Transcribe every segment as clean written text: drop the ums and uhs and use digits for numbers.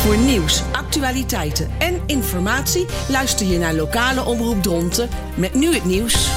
Voor nieuws, actualiteiten en informatie luister je naar lokale omroep Dronten met nu het nieuws.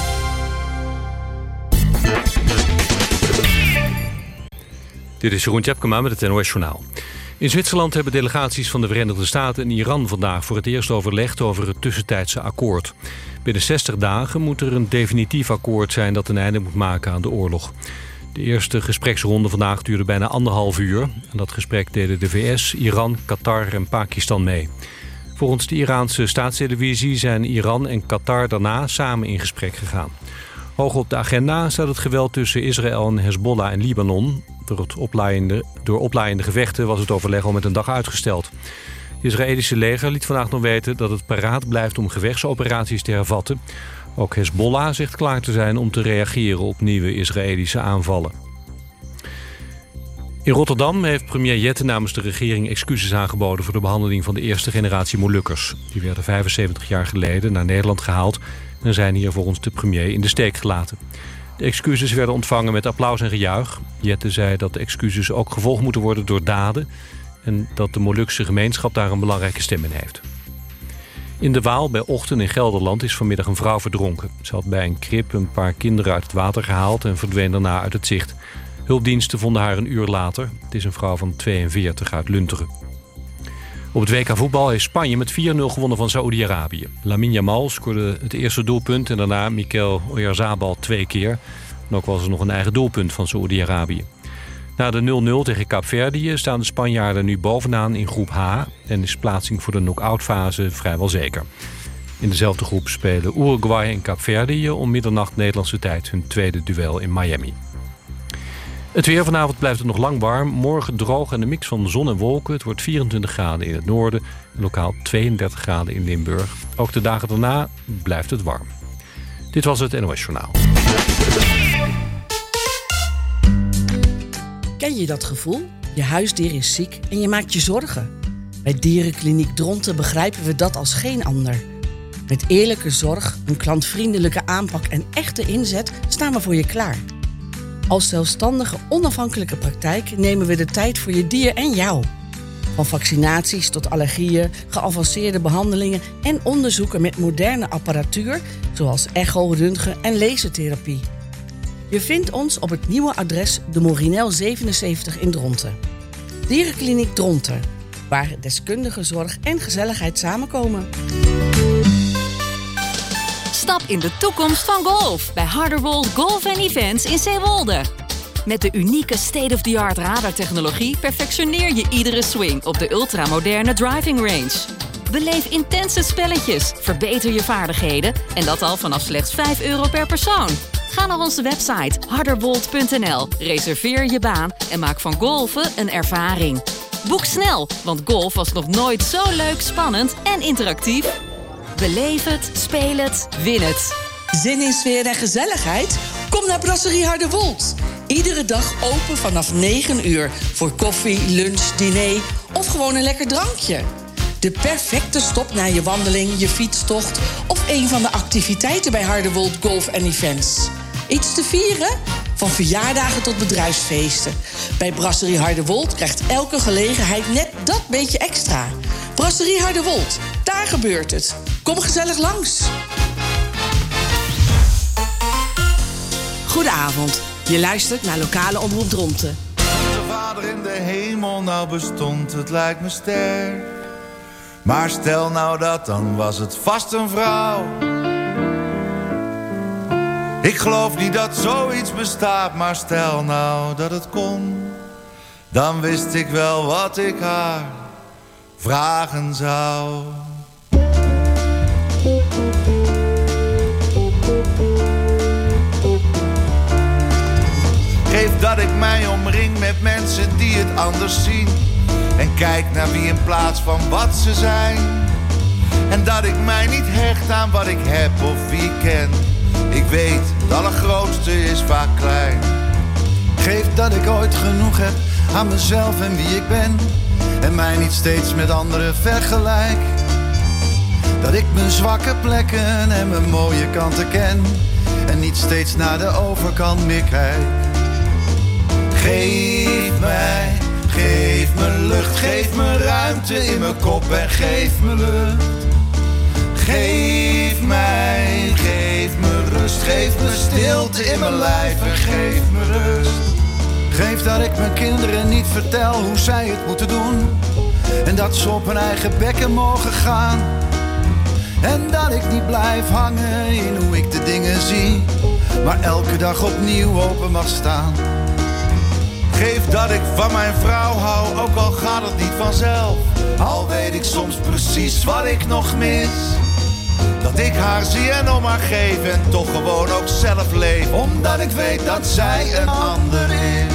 Dit is Jeroen Tjepkema met het NOS Journaal. In Zwitserland hebben delegaties van de Verenigde Staten en Iran vandaag voor het eerst overlegd over het tussentijdse akkoord. Binnen 60 dagen moet er een definitief akkoord zijn dat een einde moet maken aan de oorlog. De eerste gespreksronde vandaag duurde bijna 1,5 uur. En dat gesprek deden de VS, Iran, Qatar en Pakistan mee. Volgens de Iraanse staatstelevisie zijn Iran en Qatar daarna samen in gesprek gegaan. Hoog op de agenda staat het geweld tussen Israël en Hezbollah en Libanon. Door oplaaiende gevechten was het overleg al met een dag uitgesteld. Het Israëlische leger liet vandaag nog weten dat het paraat blijft om gevechtsoperaties te hervatten. Ook Hezbollah zegt klaar te zijn om te reageren op nieuwe Israëlische aanvallen. In Rotterdam heeft premier Jette namens de regering excuses aangeboden voor de behandeling van de eerste generatie Molukkers. Die werden 75 jaar geleden naar Nederland gehaald en zijn hier volgens de premier in de steek gelaten. De excuses werden ontvangen met applaus en gejuich. Jette zei dat de excuses ook gevolgd moeten worden door daden en dat de Molukse gemeenschap daar een belangrijke stem in heeft. In de Waal bij Ochten in Gelderland is vanmiddag een vrouw verdronken. Ze had bij een krib een paar kinderen uit het water gehaald en verdween daarna uit het zicht. Hulpdiensten vonden haar een uur later. Het is een vrouw van 42 uit Lunteren. Op het WK voetbal heeft Spanje met 4-0 gewonnen van Saoedi-Arabië. Lamine Yamal scoorde het eerste doelpunt en daarna Mikel Oyarzabal 2 keer. En ook was er nog een eigen doelpunt van Saoedi-Arabië. Na de 0-0 tegen Kaapverdië staan de Spanjaarden nu bovenaan in groep H en is plaatsing voor de knock-outfase vrijwel zeker. In dezelfde groep spelen Uruguay en Kaapverdië om middernacht Nederlandse tijd hun tweede duel in Miami. Het weer vanavond blijft het nog lang warm. Morgen droog en een mix van zon en wolken. Het wordt 24 graden in het noorden en lokaal 32 graden in Limburg. Ook de dagen daarna blijft het warm. Dit was het NOS Journaal. Ken je dat gevoel? Je huisdier is ziek en je maakt je zorgen. Bij Dierenkliniek Dronten begrijpen we dat als geen ander. Met eerlijke zorg, een klantvriendelijke aanpak en echte inzet staan we voor je klaar. Als zelfstandige, onafhankelijke praktijk nemen we de tijd voor je dier en jou. Van vaccinaties tot allergieën, geavanceerde behandelingen en onderzoeken met moderne apparatuur, zoals echo, röntgen en lasertherapie. Je vindt ons op het nieuwe adres de Morinel 77 in Dronten. Dierenkliniek Dronten, waar deskundige zorg en gezelligheid samenkomen. Stap in de toekomst van golf bij Harderwold Golf & Events in Zeewolde. Met de unieke state-of-the-art radartechnologie perfectioneer je iedere swing op de ultramoderne driving range. Beleef intense spelletjes, verbeter je vaardigheden en dat al vanaf slechts €5 per persoon. Ga naar onze website harderwold.nl, reserveer je baan en maak van golfen een ervaring. Boek snel, want golf was nog nooit zo leuk, spannend en interactief. Beleef het, speel het, win het. Zin in sfeer en gezelligheid? Kom naar Brasserie Harderwold. Iedere dag open vanaf 9 uur voor koffie, lunch, diner of gewoon een lekker drankje. De perfecte stop na je wandeling, je fietstocht of een van de activiteiten bij Harderwold Golf & Events. Iets te vieren? Van verjaardagen tot bedrijfsfeesten. Bij Brasserie Harderwold krijgt elke gelegenheid net dat beetje extra. Brasserie Harderwold, daar gebeurt het. Kom gezellig langs. Goedenavond, je luistert naar Lokale Omroep Dronten. Onze Vader in de hemel, nou bestond het lijkt me ster. Maar stel nou dat, dan was het vast een vrouw. Ik geloof niet dat zoiets bestaat, maar stel nou dat het kon. Dan wist ik wel wat ik haar vragen zou. Geef dat ik mij omring met mensen die het anders zien. En kijk naar wie in plaats van wat ze zijn. En dat ik mij niet hecht aan wat ik heb of wie ik ken. Ik weet, het allergrootste is vaak klein. Geef dat ik ooit genoeg heb aan mezelf en wie ik ben. En mij niet steeds met anderen vergelijk. Dat ik mijn zwakke plekken en mijn mooie kanten ken. En niet steeds naar de overkant meer kijk. Geef me lucht. lucht, geef me ruimte in mijn kop en geef me lucht. Geef me rust, geef me stilte in mijn lijf en geef me rust. Geef dat ik mijn kinderen niet vertel hoe zij het moeten doen. En dat ze op hun eigen bekken mogen gaan. En dat ik niet blijf hangen in hoe ik de dingen zie, maar elke dag opnieuw open mag staan. Geef dat ik van mijn vrouw hou, ook al gaat het niet vanzelf. Al weet ik soms precies wat ik nog mis. Dat ik haar zie en om haar geef en toch gewoon ook zelf leef. Omdat ik weet dat zij een ander is.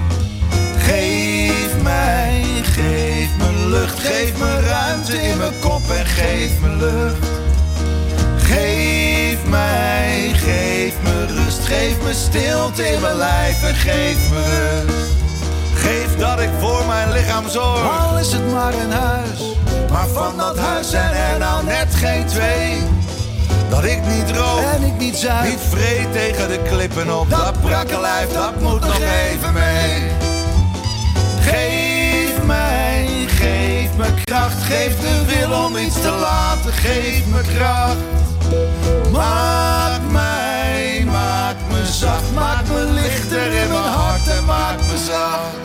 Geef me lucht, geef me ruimte in mijn kop en geef me lucht. Geef me rust, geef me stilte in mijn lijf en geef me rust. Geef dat ik voor mijn lichaam zorg, al is het maar een huis, maar van dat huis zijn er nou net geen twee. Dat ik niet rook en ik niet zuip, niet vreet tegen de klippen op. Dat brakke lijf, dat moet nog even mee. Geef me kracht, geef de wil om iets te laten, geef me kracht. Maak me zacht, maak me lichter in mijn hart en maak me zacht.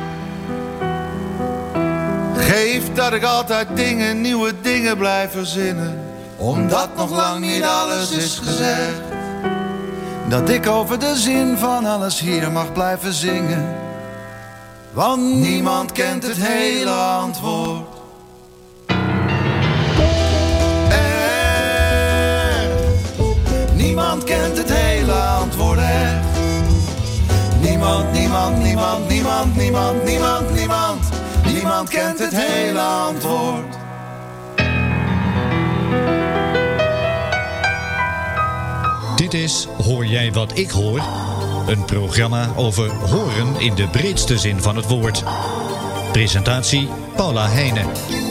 Geef dat ik altijd nieuwe dingen blijf verzinnen, omdat nog lang niet alles is gezegd. Dat ik over de zin van alles hier mag blijven zingen, want niemand kent het hele antwoord. Niemand kent het hele antwoord echt. Niemand kent het hele antwoord. Dit is Hoor jij wat ik hoor? Een programma over horen in de breedste zin van het woord. Presentatie Paula Heijnen.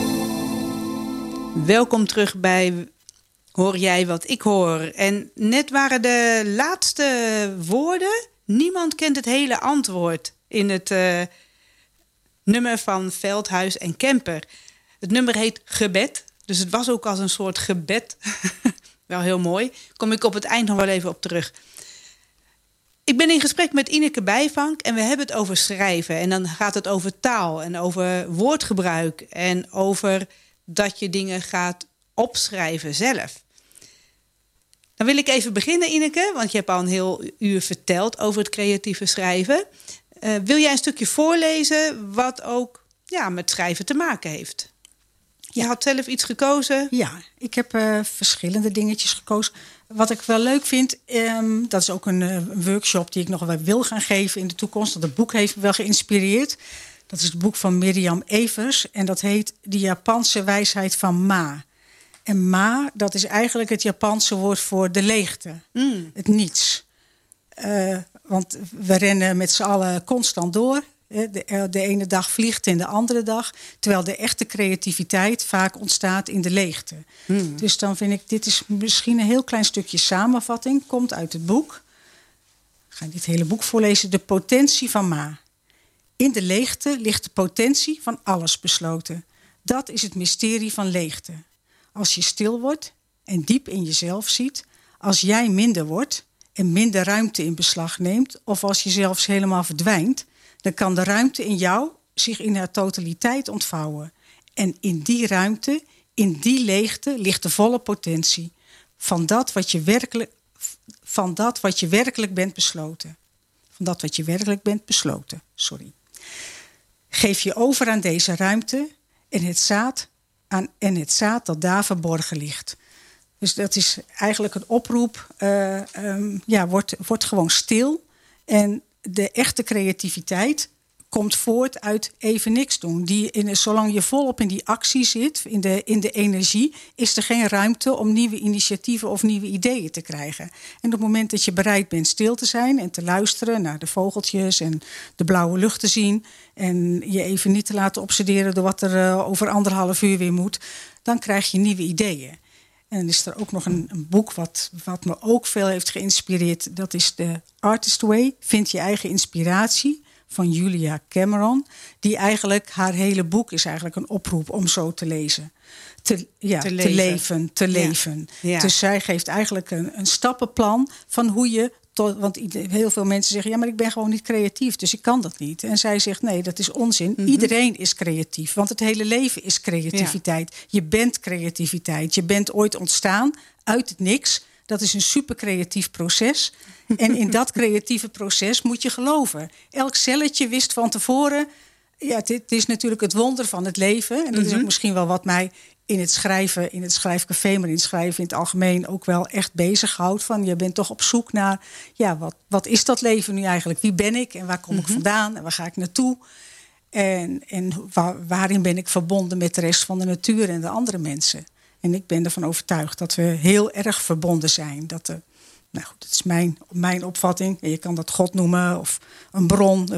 Welkom terug bij Hoor jij wat ik hoor? En net waren de laatste woorden. Niemand kent het hele antwoord in het nummer van Veldhuis en Kemper. Het nummer heet Gebed. Dus het was ook als een soort gebed. Wel heel mooi. Kom ik op het eind nog wel even op terug. Ik ben in gesprek met Ineke Bijvank en we hebben het over schrijven. En dan gaat het over taal en over woordgebruik. En over dat je dingen gaat opschrijven zelf. Dan wil ik even beginnen, Ineke, want je hebt al een heel uur verteld over het creatieve schrijven. Wil jij een stukje voorlezen wat ook met schrijven te maken heeft? Je had zelf iets gekozen? Ja, ik heb verschillende dingetjes gekozen. Wat ik wel leuk vind, dat is ook een workshop die ik nog wel wil gaan geven in de toekomst. Dat het boek heeft me wel geïnspireerd. Dat is het boek van Mirjam Evers en dat heet De Japanse wijsheid van Ma. En ma, dat is eigenlijk het Japanse woord voor de leegte. Het niets. Want we rennen met z'n allen constant door. De ene dag vliegt in de andere dag. Terwijl de echte creativiteit vaak ontstaat in de leegte. Dus dan vind ik, dit is misschien een heel klein stukje samenvatting. Komt uit het boek. Ik ga dit hele boek voorlezen. De potentie van ma. In de leegte ligt de potentie van alles besloten. Dat is het mysterie van leegte. Als je stil wordt en diep in jezelf ziet, als jij minder wordt en minder ruimte in beslag neemt, of als je zelfs helemaal verdwijnt, dan kan de ruimte in jou zich in haar totaliteit ontvouwen. En in die ruimte, in die leegte, ligt de volle potentie van dat wat je werkelijk bent besloten. Van dat wat je werkelijk bent besloten. Geef je over aan deze ruimte en het zaad dat daar verborgen ligt. Dus dat is eigenlijk een oproep. Word gewoon stil. En de echte creativiteit komt voort uit even niks doen. Zolang je volop in die actie zit, in de energie, is er geen ruimte om nieuwe initiatieven of nieuwe ideeën te krijgen. En op het moment dat je bereid bent stil te zijn en te luisteren naar de vogeltjes en de blauwe lucht te zien en je even niet te laten obsederen door wat er over 1,5 uur weer moet, dan krijg je nieuwe ideeën. En dan is er ook nog een boek wat me ook veel heeft geïnspireerd. Dat is The Artist Way. Vind je eigen inspiratie van Julia Cameron. Die eigenlijk, haar hele boek is eigenlijk een oproep om zo te lezen. Te leven. Ja. Dus zij geeft eigenlijk een stappenplan van hoe je... Want heel veel mensen zeggen, ja, maar ik ben gewoon niet creatief, dus ik kan dat niet. En zij zegt, nee, dat is onzin. Iedereen is creatief, want het hele leven is creativiteit. Ja. Je bent creativiteit. Je bent ooit ontstaan uit het niks. Dat is een super creatief proces. En in dat creatieve proces moet je geloven. Elk celletje wist van tevoren... Ja, het is natuurlijk het wonder van het leven. En dat is ook misschien wel wat mij in het schrijven, in het schrijfcafé... maar in het schrijven in het algemeen ook wel echt bezighoudt. Van je bent toch op zoek naar... ja, wat is dat leven nu eigenlijk? Wie ben ik en waar kom ik vandaan? En waar ga ik naartoe? En waarin ben ik verbonden met de rest van de natuur en de andere mensen? En ik ben ervan overtuigd dat we heel erg verbonden zijn. Dat is mijn opvatting. En je kan dat God noemen of een bron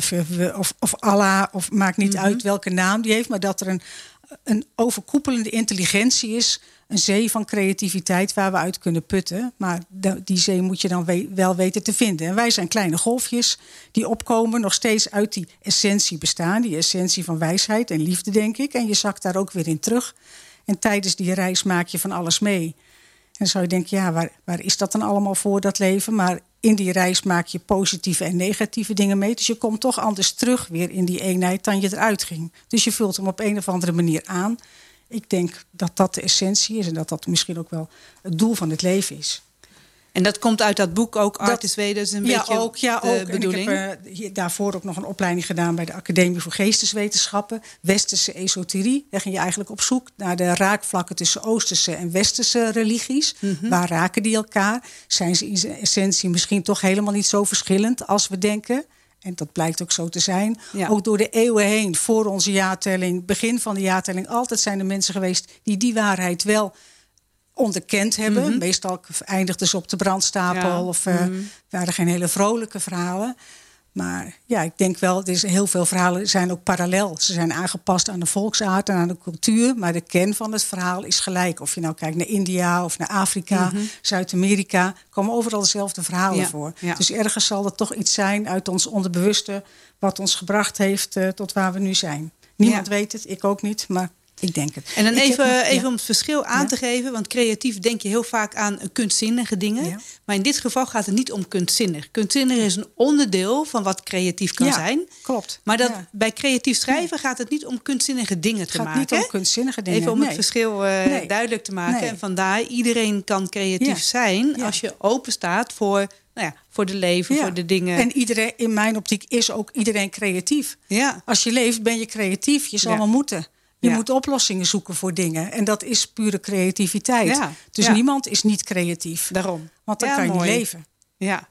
of Allah. Of maakt niet uit welke naam die heeft. Maar dat er een overkoepelende intelligentie is. Een zee van creativiteit waar we uit kunnen putten. Maar die zee moet je dan wel weten te vinden. En wij zijn kleine golfjes die opkomen. Nog steeds uit die essentie bestaan. Die essentie van wijsheid en liefde, denk ik. En je zakt daar ook weer in terug. En tijdens die reis maak je van alles mee. En dan zou je denken, ja, waar is dat dan allemaal voor, dat leven? Maar in die reis maak je positieve en negatieve dingen mee. Dus je komt toch anders terug weer in die eenheid dan je eruit ging. Dus je vult hem op een of andere manier aan. Ik denk dat dat de essentie is en dat dat misschien ook wel het doel van het leven is. En dat komt uit dat boek ook, Art is Way, dat is een beetje de bedoeling. En ik heb daarvoor ook nog een opleiding gedaan bij de Academie voor Geesteswetenschappen. Westerse esoterie. Daar ging je eigenlijk op zoek naar de raakvlakken tussen Oosterse en Westerse religies. Waar raken die elkaar? Zijn ze in essentie misschien toch helemaal niet zo verschillend als we denken? En dat blijkt ook zo te zijn. Ja. Ook door de eeuwen heen, voor onze jaartelling, begin van de jaartelling, altijd zijn er mensen geweest die waarheid wel onderkend hebben. Meestal eindigden ze op de brandstapel of waren geen hele vrolijke verhalen. Maar ja, ik denk wel, heel veel verhalen zijn ook parallel. Ze zijn aangepast aan de volksaard en aan de cultuur. Maar de kern van het verhaal is gelijk. Of je nou kijkt naar India of naar Afrika, Zuid-Amerika, komen overal dezelfde verhalen voor. Ja. Dus ergens zal er toch iets zijn uit ons onderbewuste wat ons gebracht heeft tot waar we nu zijn. Niemand weet het, ik ook niet, maar ik denk het. En dan even om het verschil aan te geven. Want creatief denk je heel vaak aan kunstzinnige dingen. Ja. Maar in dit geval gaat het niet om kunstzinnig. Kunstzinnig is een onderdeel van wat creatief kan zijn. Klopt. Maar bij creatief schrijven gaat het niet om kunstzinnige dingen te maken. Het gaat niet om kunstzinnige dingen. Even om het verschil duidelijk te maken. Nee. En vandaar, iedereen kan creatief zijn als je open staat voor de leven, voor de dingen. En iedereen, in mijn optiek is ook iedereen creatief. Ja. Als je leeft ben je creatief. Je zal wel moeten. Je moet oplossingen zoeken voor dingen. En dat is pure creativiteit. Ja. Dus niemand is niet creatief. Daarom. Want dan kan je niet leven. Ja.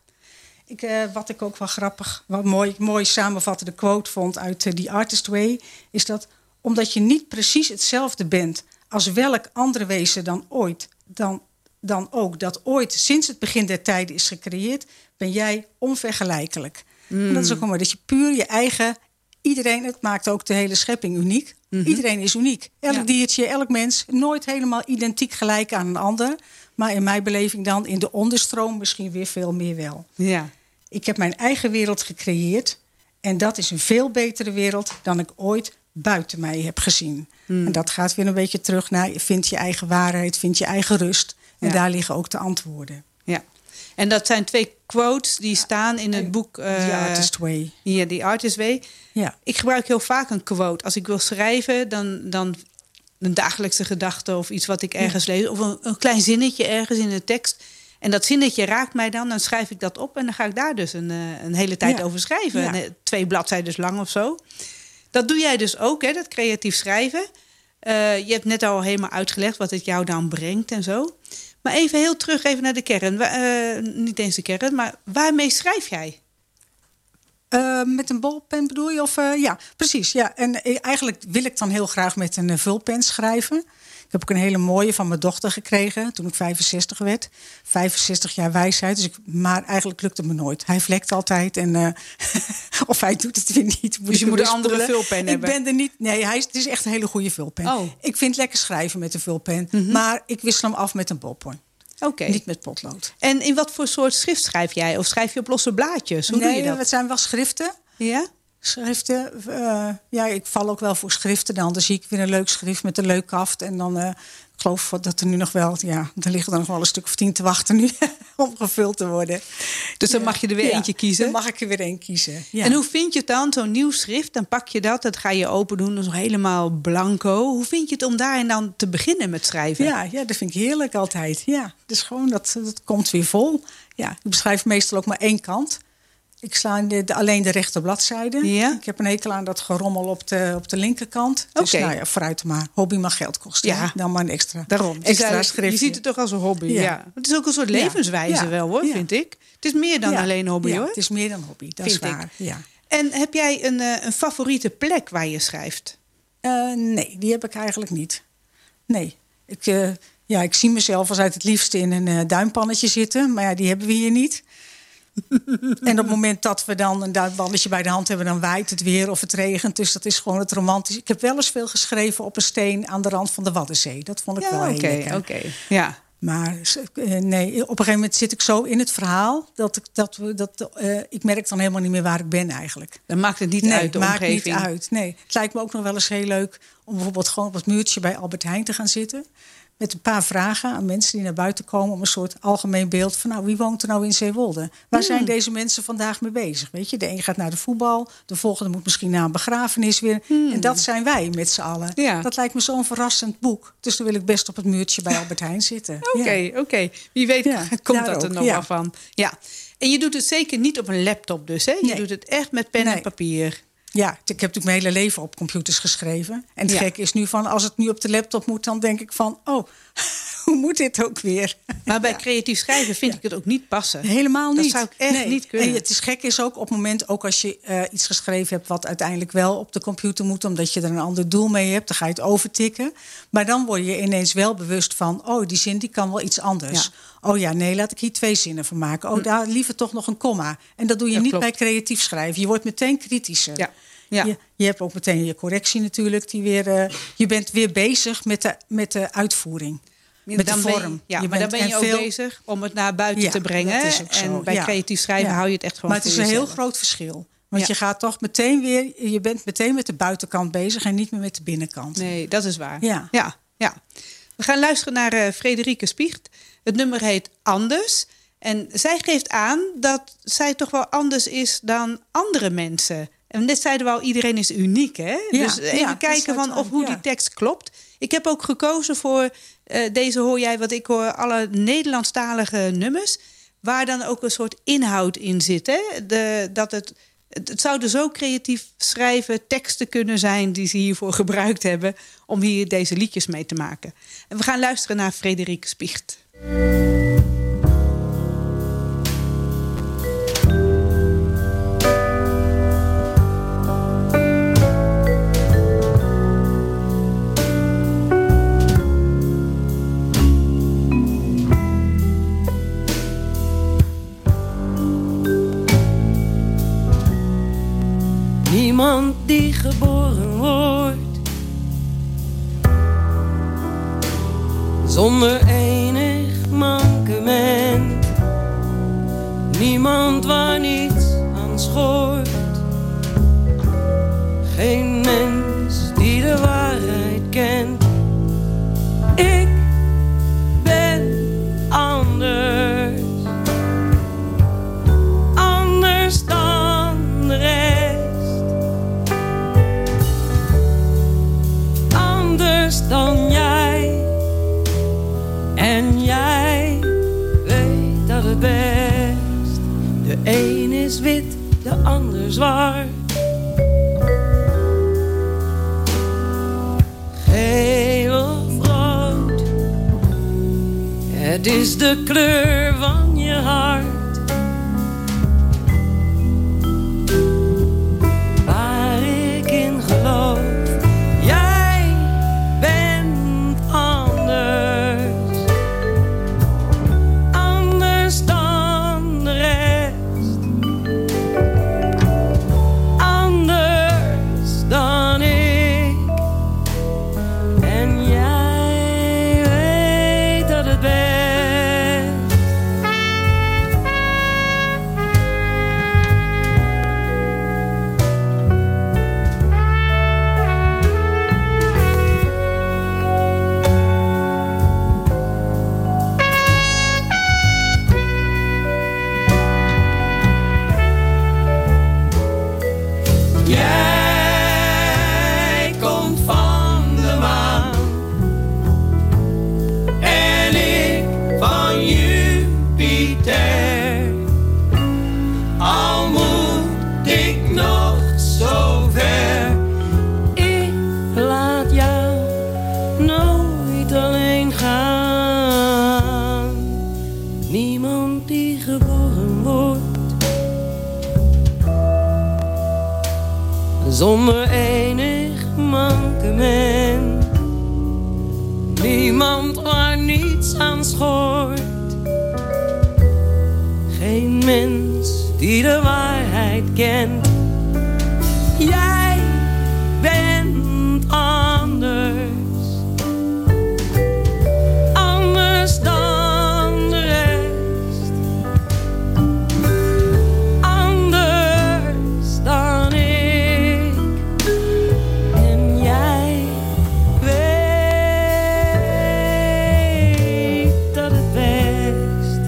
Wat ik ook wel grappig, wat mooi samenvattende quote vond uit The Artist Way, is dat omdat je niet precies hetzelfde bent als welk andere wezen dan ooit, dan ook dat ooit sinds het begin der tijden is gecreëerd, ben jij onvergelijkelijk. En dat is ook mooi, dat je puur je eigen... Iedereen, het maakt ook de hele schepping uniek. Iedereen is uniek. Elk diertje, elk mens, nooit helemaal identiek gelijk aan een ander. Maar in mijn beleving dan in de onderstroom misschien weer veel meer wel. Ja. Ik heb mijn eigen wereld gecreëerd. En dat is een veel betere wereld dan ik ooit buiten mij heb gezien. En dat gaat weer een beetje terug naar... vind je eigen waarheid, vind je eigen rust. En daar liggen ook de antwoorden. Ja. En dat zijn 2 quotes die staan in het boek... The Artist Way. Ja, The Artist Way. Ja. Ik gebruik heel vaak een quote. Als ik wil schrijven, dan een dagelijkse gedachte of iets wat ik ergens lees. Of een klein zinnetje ergens in een tekst. En dat zinnetje raakt mij dan schrijf ik dat op. En dan ga ik daar dus een hele tijd over schrijven. Ja. 2 bladzijden lang of zo. Dat doe jij dus ook, hè, dat creatief schrijven. Je hebt net al helemaal uitgelegd wat het jou dan brengt en zo. Maar even heel terug even naar de kern. Niet eens de kern, maar waarmee schrijf jij? Met een bolpen bedoel je? Ja, precies. Ja. En eigenlijk wil ik dan heel graag met een vulpen schrijven. Ik heb ook een hele mooie van mijn dochter gekregen toen ik 65 werd. 65 jaar wijsheid. Maar eigenlijk lukt het me nooit. Hij vlekt altijd. Of hij doet het weer niet. Dus je moet een andere vulpen hebben? Ik ben er niet. Nee, het is echt een hele goede vulpen. Oh. Ik vind het lekker schrijven met een vulpen. Maar ik wissel hem af met een ballpoint. Okay. Niet met potlood. En in wat voor soort schrift schrijf jij? Of schrijf je op losse blaadjes? Hoe doe je dat? Het zijn wel schriften. Ja? Schriften. Ik val ook wel voor schriften dan. Dan zie ik weer een leuk schrift met een leuk kaft. En dan, ik geloof dat er nu nog wel... Ja, er liggen dan nog wel een stuk of 10 te wachten nu om gevuld te worden. Dus dan mag je er weer eentje kiezen? Dan mag ik er weer één kiezen. Ja. En hoe vind je het dan, zo'n nieuw schrift? Dan pak je dat ga je open doen, dat is nog helemaal blanco. Hoe vind je het om daarin dan te beginnen met schrijven? Ja, dat vind ik heerlijk altijd. Ja, dus gewoon, dat komt weer vol. Ja, ik beschrijf meestal ook maar 1 kant. Ik sla alleen de rechte bladzijde. Ja? Ik heb een hekel aan dat gerommel op de linkerkant. Dus vooruit maar. Hobby mag geld kosten. Ja. Dan maar een extra. Daarom. Extra schriftje. Je ziet het toch als een hobby. Ja. Het is ook een soort levenswijze wel, hoor, vind ik. Het is meer dan alleen hobby, hoor. Het is meer dan hobby, dat is waar. Ja. En heb jij een favoriete plek waar je schrijft? Nee, die heb ik eigenlijk niet. Nee. Ik zie mezelf als uit het liefste in een duimpannetje zitten. Maar die hebben we hier niet. En op het moment dat we dan een duimpannetje bij de hand hebben... dan waait het weer of het regent. Dus dat is gewoon het romantisch. Ik heb wel eens veel geschreven op een steen aan de rand van de Waddenzee. Dat vond ik wel heel lekker. Oké. Ja. Maar nee, op een gegeven moment zit ik zo in het verhaal... dat ik merk dan helemaal niet meer waar ik ben eigenlijk. Dan maakt het niet uit, de omgeving? Maakt niet uit, nee. Het lijkt me ook nog wel eens heel leuk... om bijvoorbeeld gewoon op het muurtje bij Albert Heijn te gaan zitten... met een paar vragen aan mensen die naar buiten komen... om een soort algemeen beeld van... wie woont er nou in Zeewolde? Waar zijn deze mensen vandaag mee bezig? Weet je, de een gaat naar de voetbal... de volgende moet misschien naar een begrafenis weer. En dat zijn wij met z'n allen. Ja. Dat lijkt me zo'n verrassend boek. Dus dan wil ik best op het muurtje bij Albert Heijn zitten. Oké. Wie weet komt dat er nog wel van. Ja. En je doet het zeker niet op een laptop dus, hè? Je doet het echt met pen en papier. Ja, ik heb natuurlijk mijn hele leven op computers geschreven. En het gekke is nu van, als het nu op de laptop moet... dan denk ik van, hoe moet dit ook weer? Maar bij creatief schrijven vind ik het ook niet passen. Helemaal niet. Dat zou ik echt niet kunnen. En het is gek is ook op het moment, ook als je iets geschreven hebt... wat uiteindelijk wel op de computer moet... omdat je er een ander doel mee hebt, dan ga je het overtikken. Maar dan word je ineens wel bewust van... die zin die kan wel iets anders. Ja. Nee, laat ik hier 2 zinnen van maken. Daar liever toch nog een komma. En dat doe je niet bij creatief schrijven. Je wordt meteen kritischer. Ja. Ja. Je hebt ook meteen je correctie natuurlijk. Je bent weer bezig met de uitvoering. Met de vorm. Maar dan ben je ook bezig om het naar buiten te brengen. Dat is ook zo. En bij creatief schrijven hou je het echt gewoon maar het is een heel groot verschil. Want je gaat toch meteen weer... Je bent meteen met de buitenkant bezig en niet meer met de binnenkant. Nee, dat is waar. Ja. We gaan luisteren naar Frederike Spiecht. Het nummer heet Anders. En zij geeft aan dat zij toch wel anders is dan andere mensen. En net zeiden we al, iedereen is uniek, hè? Dus even kijken of hoe die tekst klopt. Ik heb ook gekozen voor deze Hoor jij wat ik hoor... alle Nederlandstalige nummers... waar dan ook een soort inhoud in zit. Hè? Het zouden zo creatief schrijven teksten kunnen zijn... die ze hiervoor gebruikt hebben... om hier deze liedjes mee te maken. En we gaan luisteren naar Frederike Spiecht. Niemand die geboren wordt zonder enig mankement. Niemand waar niets aan schort. Geen mens die de waarheid kent. Ik ben anders. Anders dan de rest. Anders dan jij. En jij weet dat het best. De een is wit, de ander zwart. Geel of rood. Het is de kleur van je hart. Waar ik in geloof. Jij bent anders. Anders dan de rest. Anders dan ik. En jij weet dat het best. Iemand waar niets aan schort. Geen mens die de waarheid kent. Jij bent anders. Anders dan de rest. Anders dan ik. En jij weet dat het best.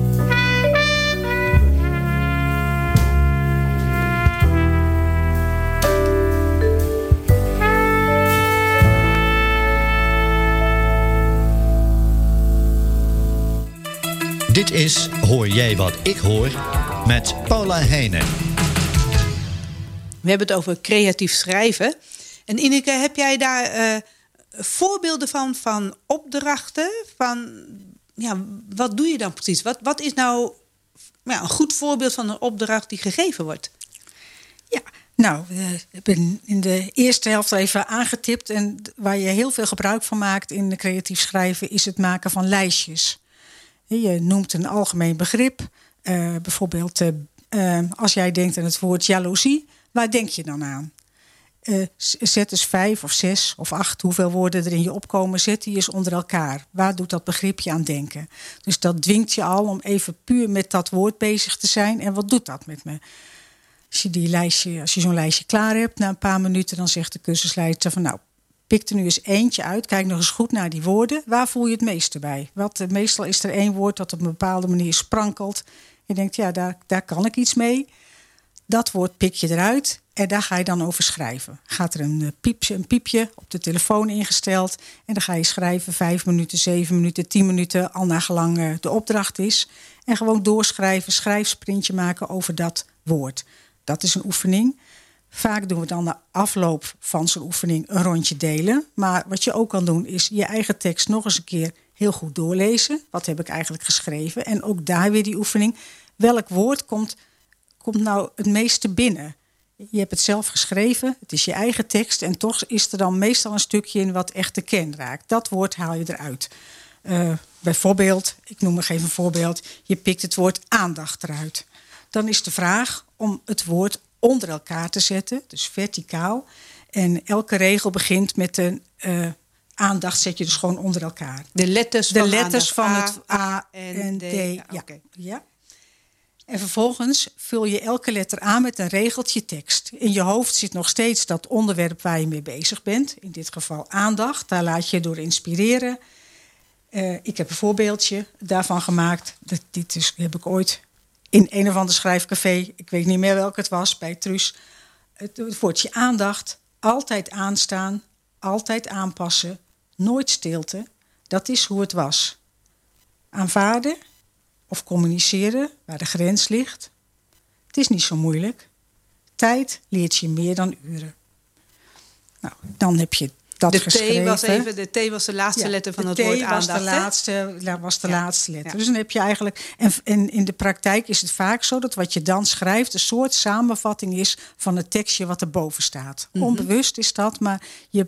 Dit is Hoor jij wat ik hoor met Paula Heijnen. We hebben het over creatief schrijven. En Ineke, heb jij daar voorbeelden van opdrachten? Van, ja, wat doe je dan precies? Wat is nou een goed voorbeeld van een opdracht die gegeven wordt? Ja, nou, ik ben in de eerste helft even aangetipt. En waar je heel veel gebruik van maakt in creatief schrijven is het maken van lijstjes. Je noemt een algemeen begrip. Bijvoorbeeld, als jij denkt aan het woord jaloezie, waar denk je dan aan? Zet eens 5 of 6 of 8, hoeveel woorden er in je opkomen, zet die eens onder elkaar. Waar doet dat begripje aan denken? Dus dat dwingt je al om even puur met dat woord bezig te zijn. En wat doet dat met me? Als je zo'n lijstje klaar hebt, na een paar minuten, dan zegt de cursusleider van nou, pik er nu eens eentje uit. Kijk nog eens goed naar die woorden. Waar voel je het meeste bij? Meestal is er 1 woord dat op een bepaalde manier sprankelt. Je denkt, ja, daar kan ik iets mee. Dat woord pik je eruit en daar ga je dan over schrijven. Gaat er een piepje op de telefoon ingesteld. En dan ga je schrijven 5 minuten, 7 minuten, 10 minuten, al naar gelang de opdracht is. En gewoon doorschrijven, schrijfsprintje maken over dat woord. Dat is een oefening. Vaak doen we dan na afloop van zo'n oefening een rondje delen. Maar wat je ook kan doen is je eigen tekst nog eens een keer heel goed doorlezen. Wat heb ik eigenlijk geschreven? En ook daar weer die oefening. Welk woord komt nou het meeste binnen? Je hebt het zelf geschreven, het is je eigen tekst. En toch is er dan meestal een stukje in wat echt de kern raakt. Dat woord haal je eruit. Bijvoorbeeld, ik noem nog even een voorbeeld. Je pikt het woord aandacht eruit. Dan is de vraag om het woord onder elkaar te zetten, dus verticaal. En elke regel begint met een aandacht, zet je dus gewoon onder elkaar. De letters van het A en D. Ja. Okay. Ja. En vervolgens vul je elke letter aan met een regeltje tekst. In je hoofd zit nog steeds dat onderwerp waar je mee bezig bent. In dit geval aandacht, daar laat je je door inspireren. Ik heb een voorbeeldje daarvan gemaakt. Dit heb ik ooit in een of ander schrijfcafé, ik weet niet meer welk het was, bij Truus. Het woordje aandacht, altijd aanstaan, altijd aanpassen, nooit stilte. Dat is hoe het was. Aanvaarden of communiceren waar de grens ligt. Het is niet zo moeilijk. Tijd leert je meer dan uren. Nou, dan heb je dat geschreven. De T was de laatste letter van het woord aandacht. Was de laatste letter. Dus dan heb je eigenlijk. En in de praktijk is het vaak zo dat wat je dan schrijft een soort samenvatting is van het tekstje wat erboven staat. Mm-hmm. Onbewust is dat, maar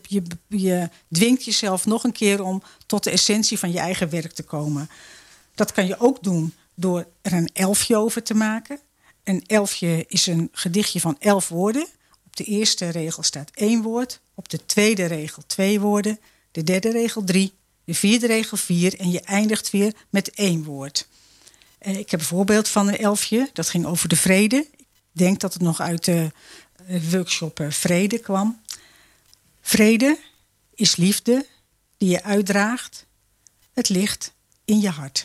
je dwingt jezelf nog een keer om tot de essentie van je eigen werk te komen. Dat kan je ook doen door er een elfje over te maken. Een elfje is een gedichtje van 11 woorden. Op de eerste regel staat 1 woord. Op de tweede regel 2 woorden. De derde regel 3. De vierde regel 4. En je eindigt weer met 1 woord. Ik heb een voorbeeld van een elfje. Dat ging over de vrede. Ik denk dat het nog uit de workshop Vrede kwam. Vrede is liefde die je uitdraagt. Het ligt in je hart.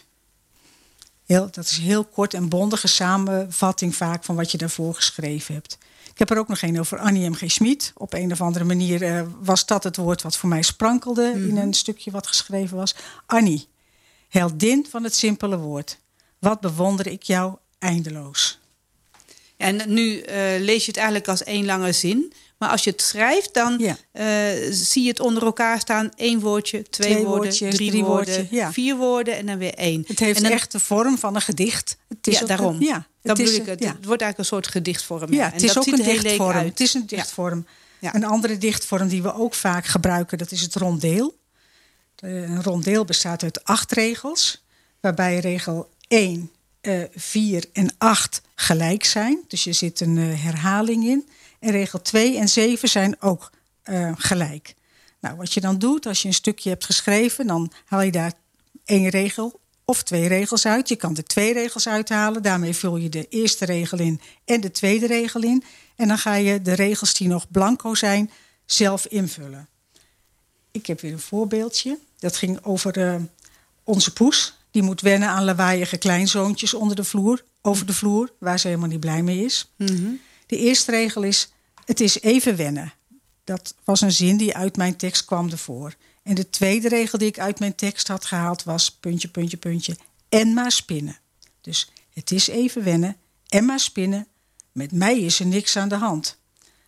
Dat is heel kort en bondige samenvatting vaak van wat je daarvoor geschreven hebt. Ik heb er ook nog een over Annie M.G. Schmid. Op een of andere manier was dat het woord wat voor mij sprankelde in een stukje wat geschreven was. Annie, heldin van het simpele woord. Wat bewonder ik jou eindeloos. En nu lees je het eigenlijk als 1 lange zin. Maar als je het schrijft, dan zie je het onder elkaar staan. 1 woordje, 2 woorden, 3 woorden, 4 woorden en dan weer 1. Het heeft echt de vorm van een gedicht. Het is daarom. Dat bedoel ik. Het wordt eigenlijk een soort gedichtvorm. Ja, het is ook een dichtvorm. Het is een dichtvorm. Ja. Een andere dichtvorm die we ook vaak gebruiken, dat is het rondeel. Een rondeel bestaat uit 8 regels, waarbij regel 1, 4 en 8 gelijk zijn. Dus er zit een herhaling in. En regel 2 en 7 zijn ook gelijk. Nou, wat je dan doet, als je een stukje hebt geschreven, dan haal je daar 1 regel of 2 regels uit. Je kan er 2 regels uithalen. Daarmee vul je de eerste regel in en de tweede regel in. En dan ga je de regels die nog blanco zijn zelf invullen. Ik heb weer een voorbeeldje. Dat ging over onze poes. Die moet wennen aan lawaaiige kleinzoontjes over de vloer, waar ze helemaal niet blij mee is. Mm-hmm. De eerste regel is, het is even wennen. Dat was een zin die uit mijn tekst kwam ervoor. En de tweede regel die ik uit mijn tekst had gehaald was... puntje, puntje, puntje, en maar spinnen. Dus het is even wennen en maar spinnen. Met mij is er niks aan de hand.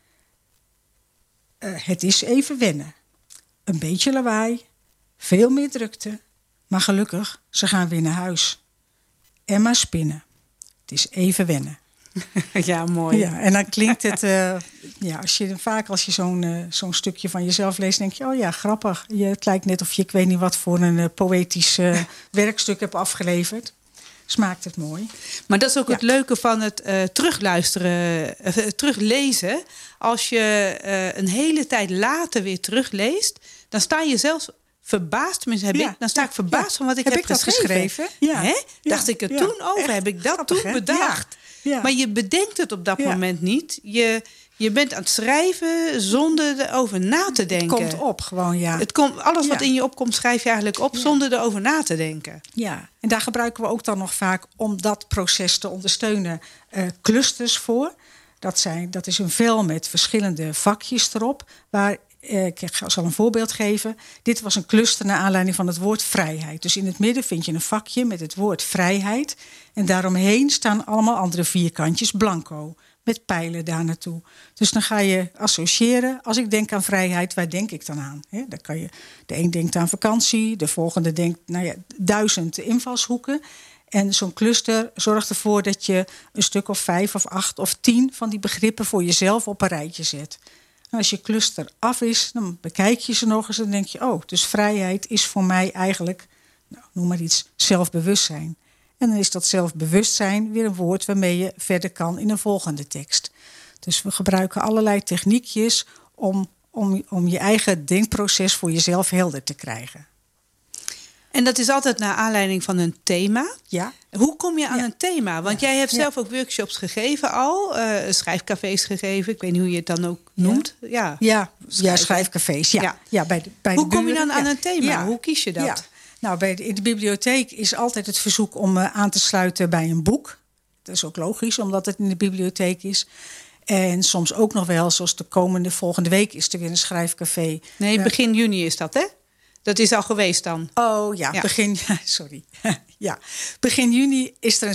Het is even wennen. Een beetje lawaai, veel meer drukte. Maar gelukkig, ze gaan weer naar huis. En maar spinnen. Het is even wennen. Ja, mooi. Ja, en dan klinkt het... als je zo'n stukje van jezelf leest... denk je, oh ja, grappig. Het lijkt net of je, ik weet niet wat voor een poëtisch werkstuk hebt afgeleverd. Smaakt het mooi. Maar dat is ook het leuke van het teruglezen. Als je een hele tijd later weer terugleest... dan sta je zelfs verbaasd. Dan sta ik verbaasd van wat ik heb geschreven. Ja. Hè? Dacht ik er toen over? Heb ik dat grappig, toen bedacht? Ja. Maar je bedenkt het op dat moment niet. Je bent aan het schrijven zonder erover na te denken. Het komt op gewoon, ja. Alles wat in je opkomt, schrijf je eigenlijk op zonder erover na te denken. Ja, en daar gebruiken we ook dan nog vaak om dat proces te ondersteunen clusters voor. Dat is een vel met verschillende vakjes erop. Ik zal een voorbeeld geven. Dit was een cluster naar aanleiding van het woord vrijheid. Dus in het midden vind je een vakje met het woord vrijheid. En daaromheen staan allemaal andere vierkantjes blanco. Met pijlen daar naartoe. Dus dan ga je associëren. Als ik denk aan vrijheid, waar denk ik dan aan? De een denkt aan vakantie. De volgende denkt, 1000 invalshoeken. En zo'n cluster zorgt ervoor dat je een stuk of 5 of 8 of 10 van die begrippen voor jezelf op een rijtje zet. En als je cluster af is, dan bekijk je ze nog eens en denk je... dus vrijheid is voor mij eigenlijk, noem maar iets, zelfbewustzijn. En dan is dat zelfbewustzijn weer een woord waarmee je verder kan in een volgende tekst. Dus we gebruiken allerlei techniekjes om je eigen denkproces voor jezelf helder te krijgen. En dat is altijd naar aanleiding van een thema. Ja. Hoe kom je aan een thema? Want jij hebt zelf ook workshops gegeven al. Schrijfcafés gegeven. Ik weet niet hoe je het dan ook noemt. Ja, schrijfcafés. Ja, bij de hoe kom je buren? dan aan een thema? Ja. Hoe kies je dat? Ja. Nou, in de bibliotheek is altijd het verzoek om aan te sluiten bij een boek. Dat is ook logisch, omdat het in de bibliotheek is. En soms ook nog wel, zoals volgende week is er weer een schrijfcafé. Nee, begin juni is dat, hè? Dat is al geweest dan. Oh ja, sorry. Ja, begin juni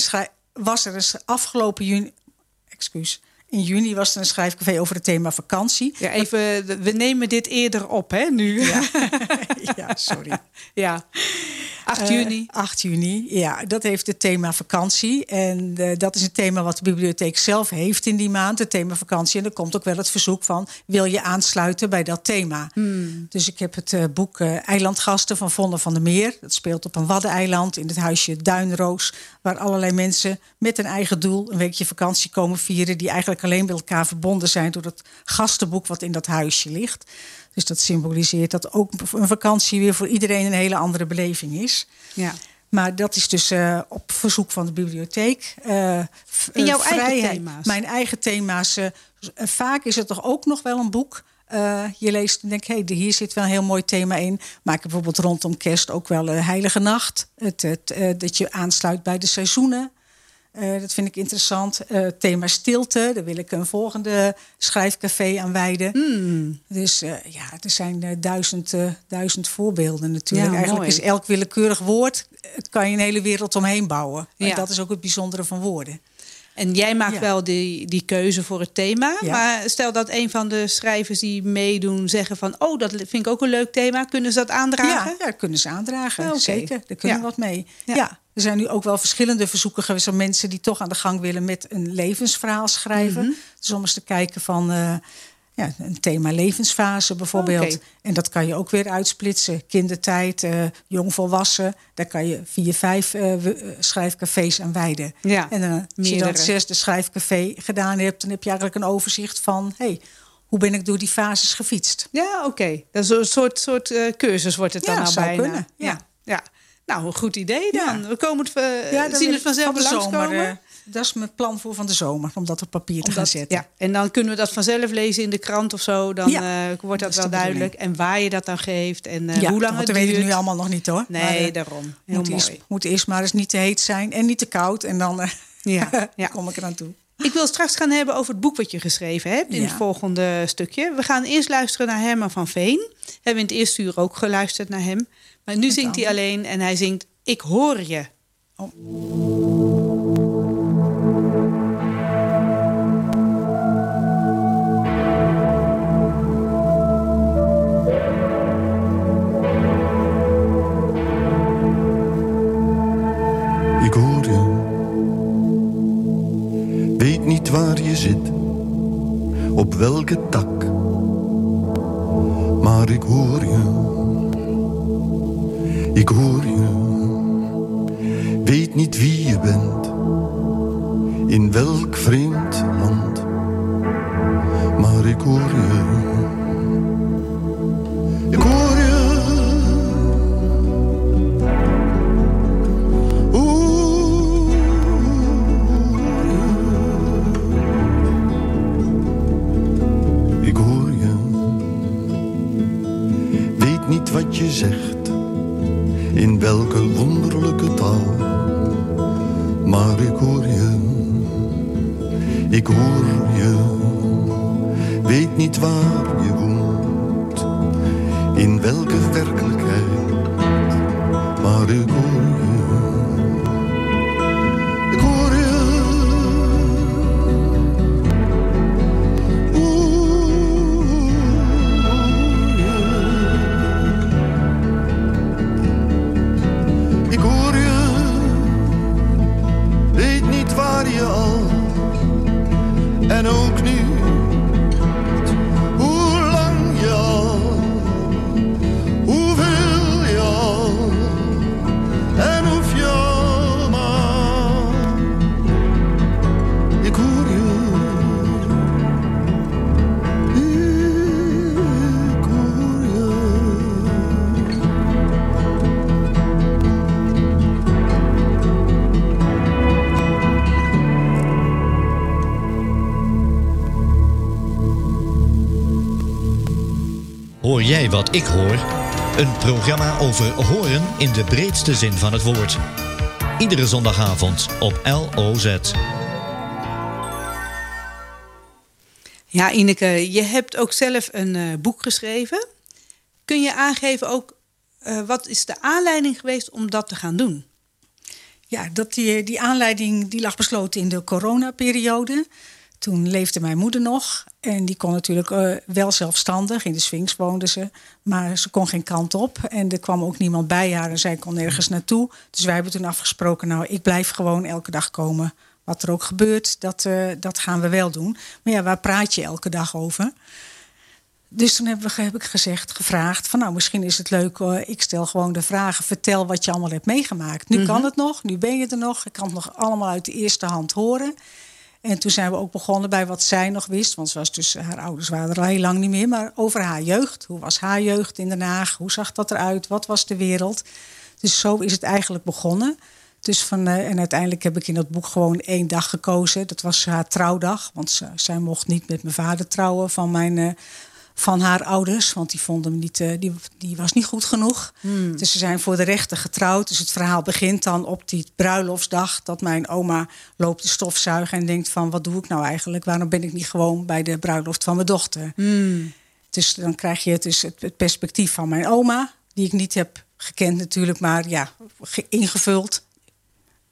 afgelopen juni. Excuus. In juni was er een schrijfcafé over het thema vakantie. Ja, we nemen dit eerder op, hè, nu. Ja, sorry. Ja. 8 juni. 8 juni, ja. Dat heeft het thema vakantie. En dat is een thema wat de bibliotheek zelf heeft in die maand. Het thema vakantie. En er komt ook wel het verzoek van... wil je aansluiten bij dat thema? Dus ik heb het boek Eilandgasten van Vonne van der Meer. Dat speelt op een waddeneiland in het huisje Duinroos... waar allerlei mensen met een eigen doel... een weekje vakantie komen vieren... die eigenlijk alleen met elkaar verbonden zijn... door het gastenboek wat in dat huisje ligt... Dus dat symboliseert dat ook een vakantie weer voor iedereen een hele andere beleving is. Ja. Maar dat is dus op verzoek van de bibliotheek. En jouw eigen thema's? Mijn eigen thema's. Vaak is het toch ook nog wel een boek. Je leest en denkt, hier zit wel een heel mooi thema in. Maar ik heb bijvoorbeeld rondom kerst ook wel Heilige Nacht. Dat je aansluit bij de seizoenen. Dat vind ik interessant. Thema stilte, daar wil ik een volgende schrijfcafé aan wijden. Dus er zijn 1000 voorbeelden natuurlijk. Ja, eigenlijk mooi. is elk willekeurig woord... kan je een hele wereld omheen bouwen. Ja. En dat is ook het bijzondere van woorden. En jij maakt wel die keuze voor het thema. Ja. Maar stel dat een van de schrijvers die meedoen zeggen van... dat vind ik ook een leuk thema. Kunnen ze dat aandragen? Ja, dat kunnen ze aandragen. Okay. Zeker, daar kunnen we wat mee. Ja. Er zijn nu ook wel verschillende verzoeken geweest... van mensen die toch aan de gang willen met een levensverhaal schrijven. Dus om eens te kijken van... een thema levensfase bijvoorbeeld. Oké. En dat kan je ook weer uitsplitsen. Kindertijd, jongvolwassen. Daar kan je 4-5 schrijfcafés aan wijden. Ja, en als je dan het meerdere. 6e schrijfcafé gedaan hebt... dan heb je eigenlijk een overzicht van... hoe ben ik door die fases gefietst? Ja, oké. Dat is een soort cursus wordt het dan nou zou bijna. kunnen. Ja. Nou, een goed idee dan. Ja. We komen dan zien wil het vanzelf van de langskomen. zomer. Dat is mijn plan voor van de zomer. Om dat op papier te gaan zetten. Ja, en dan kunnen we dat vanzelf lezen in de krant of zo. Dan wordt dat is wel de duidelijk. En waar je dat dan geeft. En hoe lang want het dat weet ik duurt. nu allemaal nog niet hoor. Nee, maar, daarom. Heel mooi. Moet eerst maar eens niet te heet zijn en niet te koud. En dan Ja. kom ik eraan toe. Ik wil straks gaan hebben over het boek wat je geschreven hebt. In het volgende stukje. We gaan eerst luisteren naar Herman van Veen. We hebben in het eerste uur ook geluisterd naar hem. Maar nu zingt hij alleen en hij zingt Ik hoor je. Ik hoor je, weet niet waar je zit, op welke tak, maar ik hoor je, ik hoor je, weet niet wie je bent, in welk vreemd land, maar ik hoor je, ik hoor je. Ik hoor je, weet niet wat je zegt, in welke wonderlijke taal, maar ik hoor je, ik hoor je, weet niet waar je woont, in welke werkelijkheid, maar ik hoor je, ik hoor je. Ik hoor je, weet niet waar je al, en ook niet hoe lang je al, hoeveel je al, en hoef je al maar. Ik hoor je, ik hoor je. Hoor jij wat ik hoor? Een programma over horen in de breedste zin van het woord. Iedere zondagavond op LOZ. Ja, Ineke, je hebt ook zelf een boek geschreven. Kun je aangeven ook, wat is de aanleiding geweest om dat te gaan doen? Ja, die aanleiding die lag besloten in de coronaperiode. Toen leefde mijn moeder nog. En die kon natuurlijk wel zelfstandig. In de Sphinx woonde ze. Maar ze kon geen kant op. En er kwam ook niemand bij haar. En zij kon nergens naartoe. Dus wij hebben toen afgesproken. Nou, ik blijf gewoon elke dag komen. Wat er ook gebeurt, dat gaan we wel doen. Maar ja, waar praat je elke dag over? Dus toen heb ik gevraagd van nou, misschien is het leuk, ik stel gewoon de vragen. Vertel wat je allemaal hebt meegemaakt. Nu kan het nog, nu ben je er nog. Ik kan het nog allemaal uit de eerste hand horen. En toen zijn we ook begonnen bij wat zij nog wist. Want ze was dus, haar ouders waren er al heel lang niet meer. Maar over haar jeugd. Hoe was haar jeugd in Den Haag? Hoe zag dat eruit? Wat was de wereld? Dus zo is het eigenlijk begonnen. Dus en uiteindelijk heb ik in dat boek gewoon 1 dag gekozen. Dat was haar trouwdag. Want zij mocht niet met mijn vader trouwen van haar ouders. Want die vonden hem niet, die was niet goed genoeg. Dus ze zijn voor de rechter getrouwd. Dus het verhaal begint dan op die bruiloftsdag. Dat mijn oma loopt te stofzuigen en denkt van wat doe ik nou eigenlijk? Waarom ben ik niet gewoon bij de bruiloft van mijn dochter? Dus dan krijg je dus het perspectief van mijn oma. Die ik niet heb gekend natuurlijk, maar ja, ingevuld.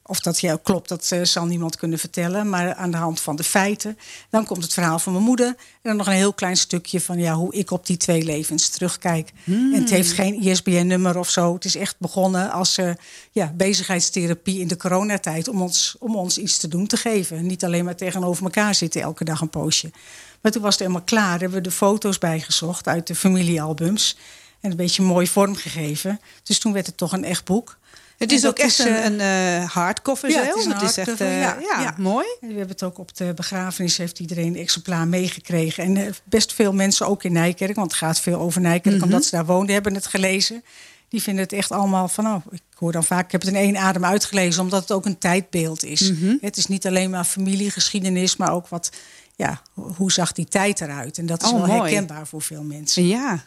Of dat klopt, dat zal niemand kunnen vertellen. Maar aan de hand van de feiten. Dan komt het verhaal van mijn moeder. En dan nog een heel klein stukje van hoe ik op die 2 levens terugkijk. En het heeft geen ISBN-nummer of zo. Het is echt begonnen als bezigheidstherapie in de coronatijd. Om ons iets te doen te geven. Niet alleen maar tegenover elkaar zitten elke dag een poosje. Maar toen was het helemaal klaar. Hebben we de foto's bijgezocht uit de familiealbums. En een beetje mooi vormgegeven. Dus toen werd het toch een echt boek. Het is ook echt een hardcover. Ja, het is een hardcover, mooi. En we hebben het ook op de begrafenis, heeft iedereen een exemplaar meegekregen. En best veel mensen ook in Nijkerk, want het gaat veel over Nijkerk, omdat ze daar woonden, hebben het gelezen. Die vinden het echt allemaal van, ik hoor dan vaak, ik heb het in 1 adem uitgelezen, omdat het ook een tijdbeeld is. Het is niet alleen maar familiegeschiedenis, maar ook hoe zag die tijd eruit? En dat is wel herkenbaar voor veel mensen. Ja.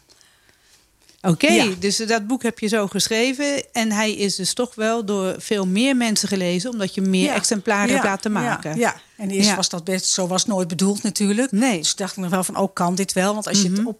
Oké, dus dat boek heb je zo geschreven. En hij is dus toch wel door veel meer mensen gelezen, omdat je meer exemplaren hebt laten maken. Ja. En eerst was dat best, zo was het nooit bedoeld natuurlijk. Nee. Dus dacht ik nog wel van, kan dit wel? Want als je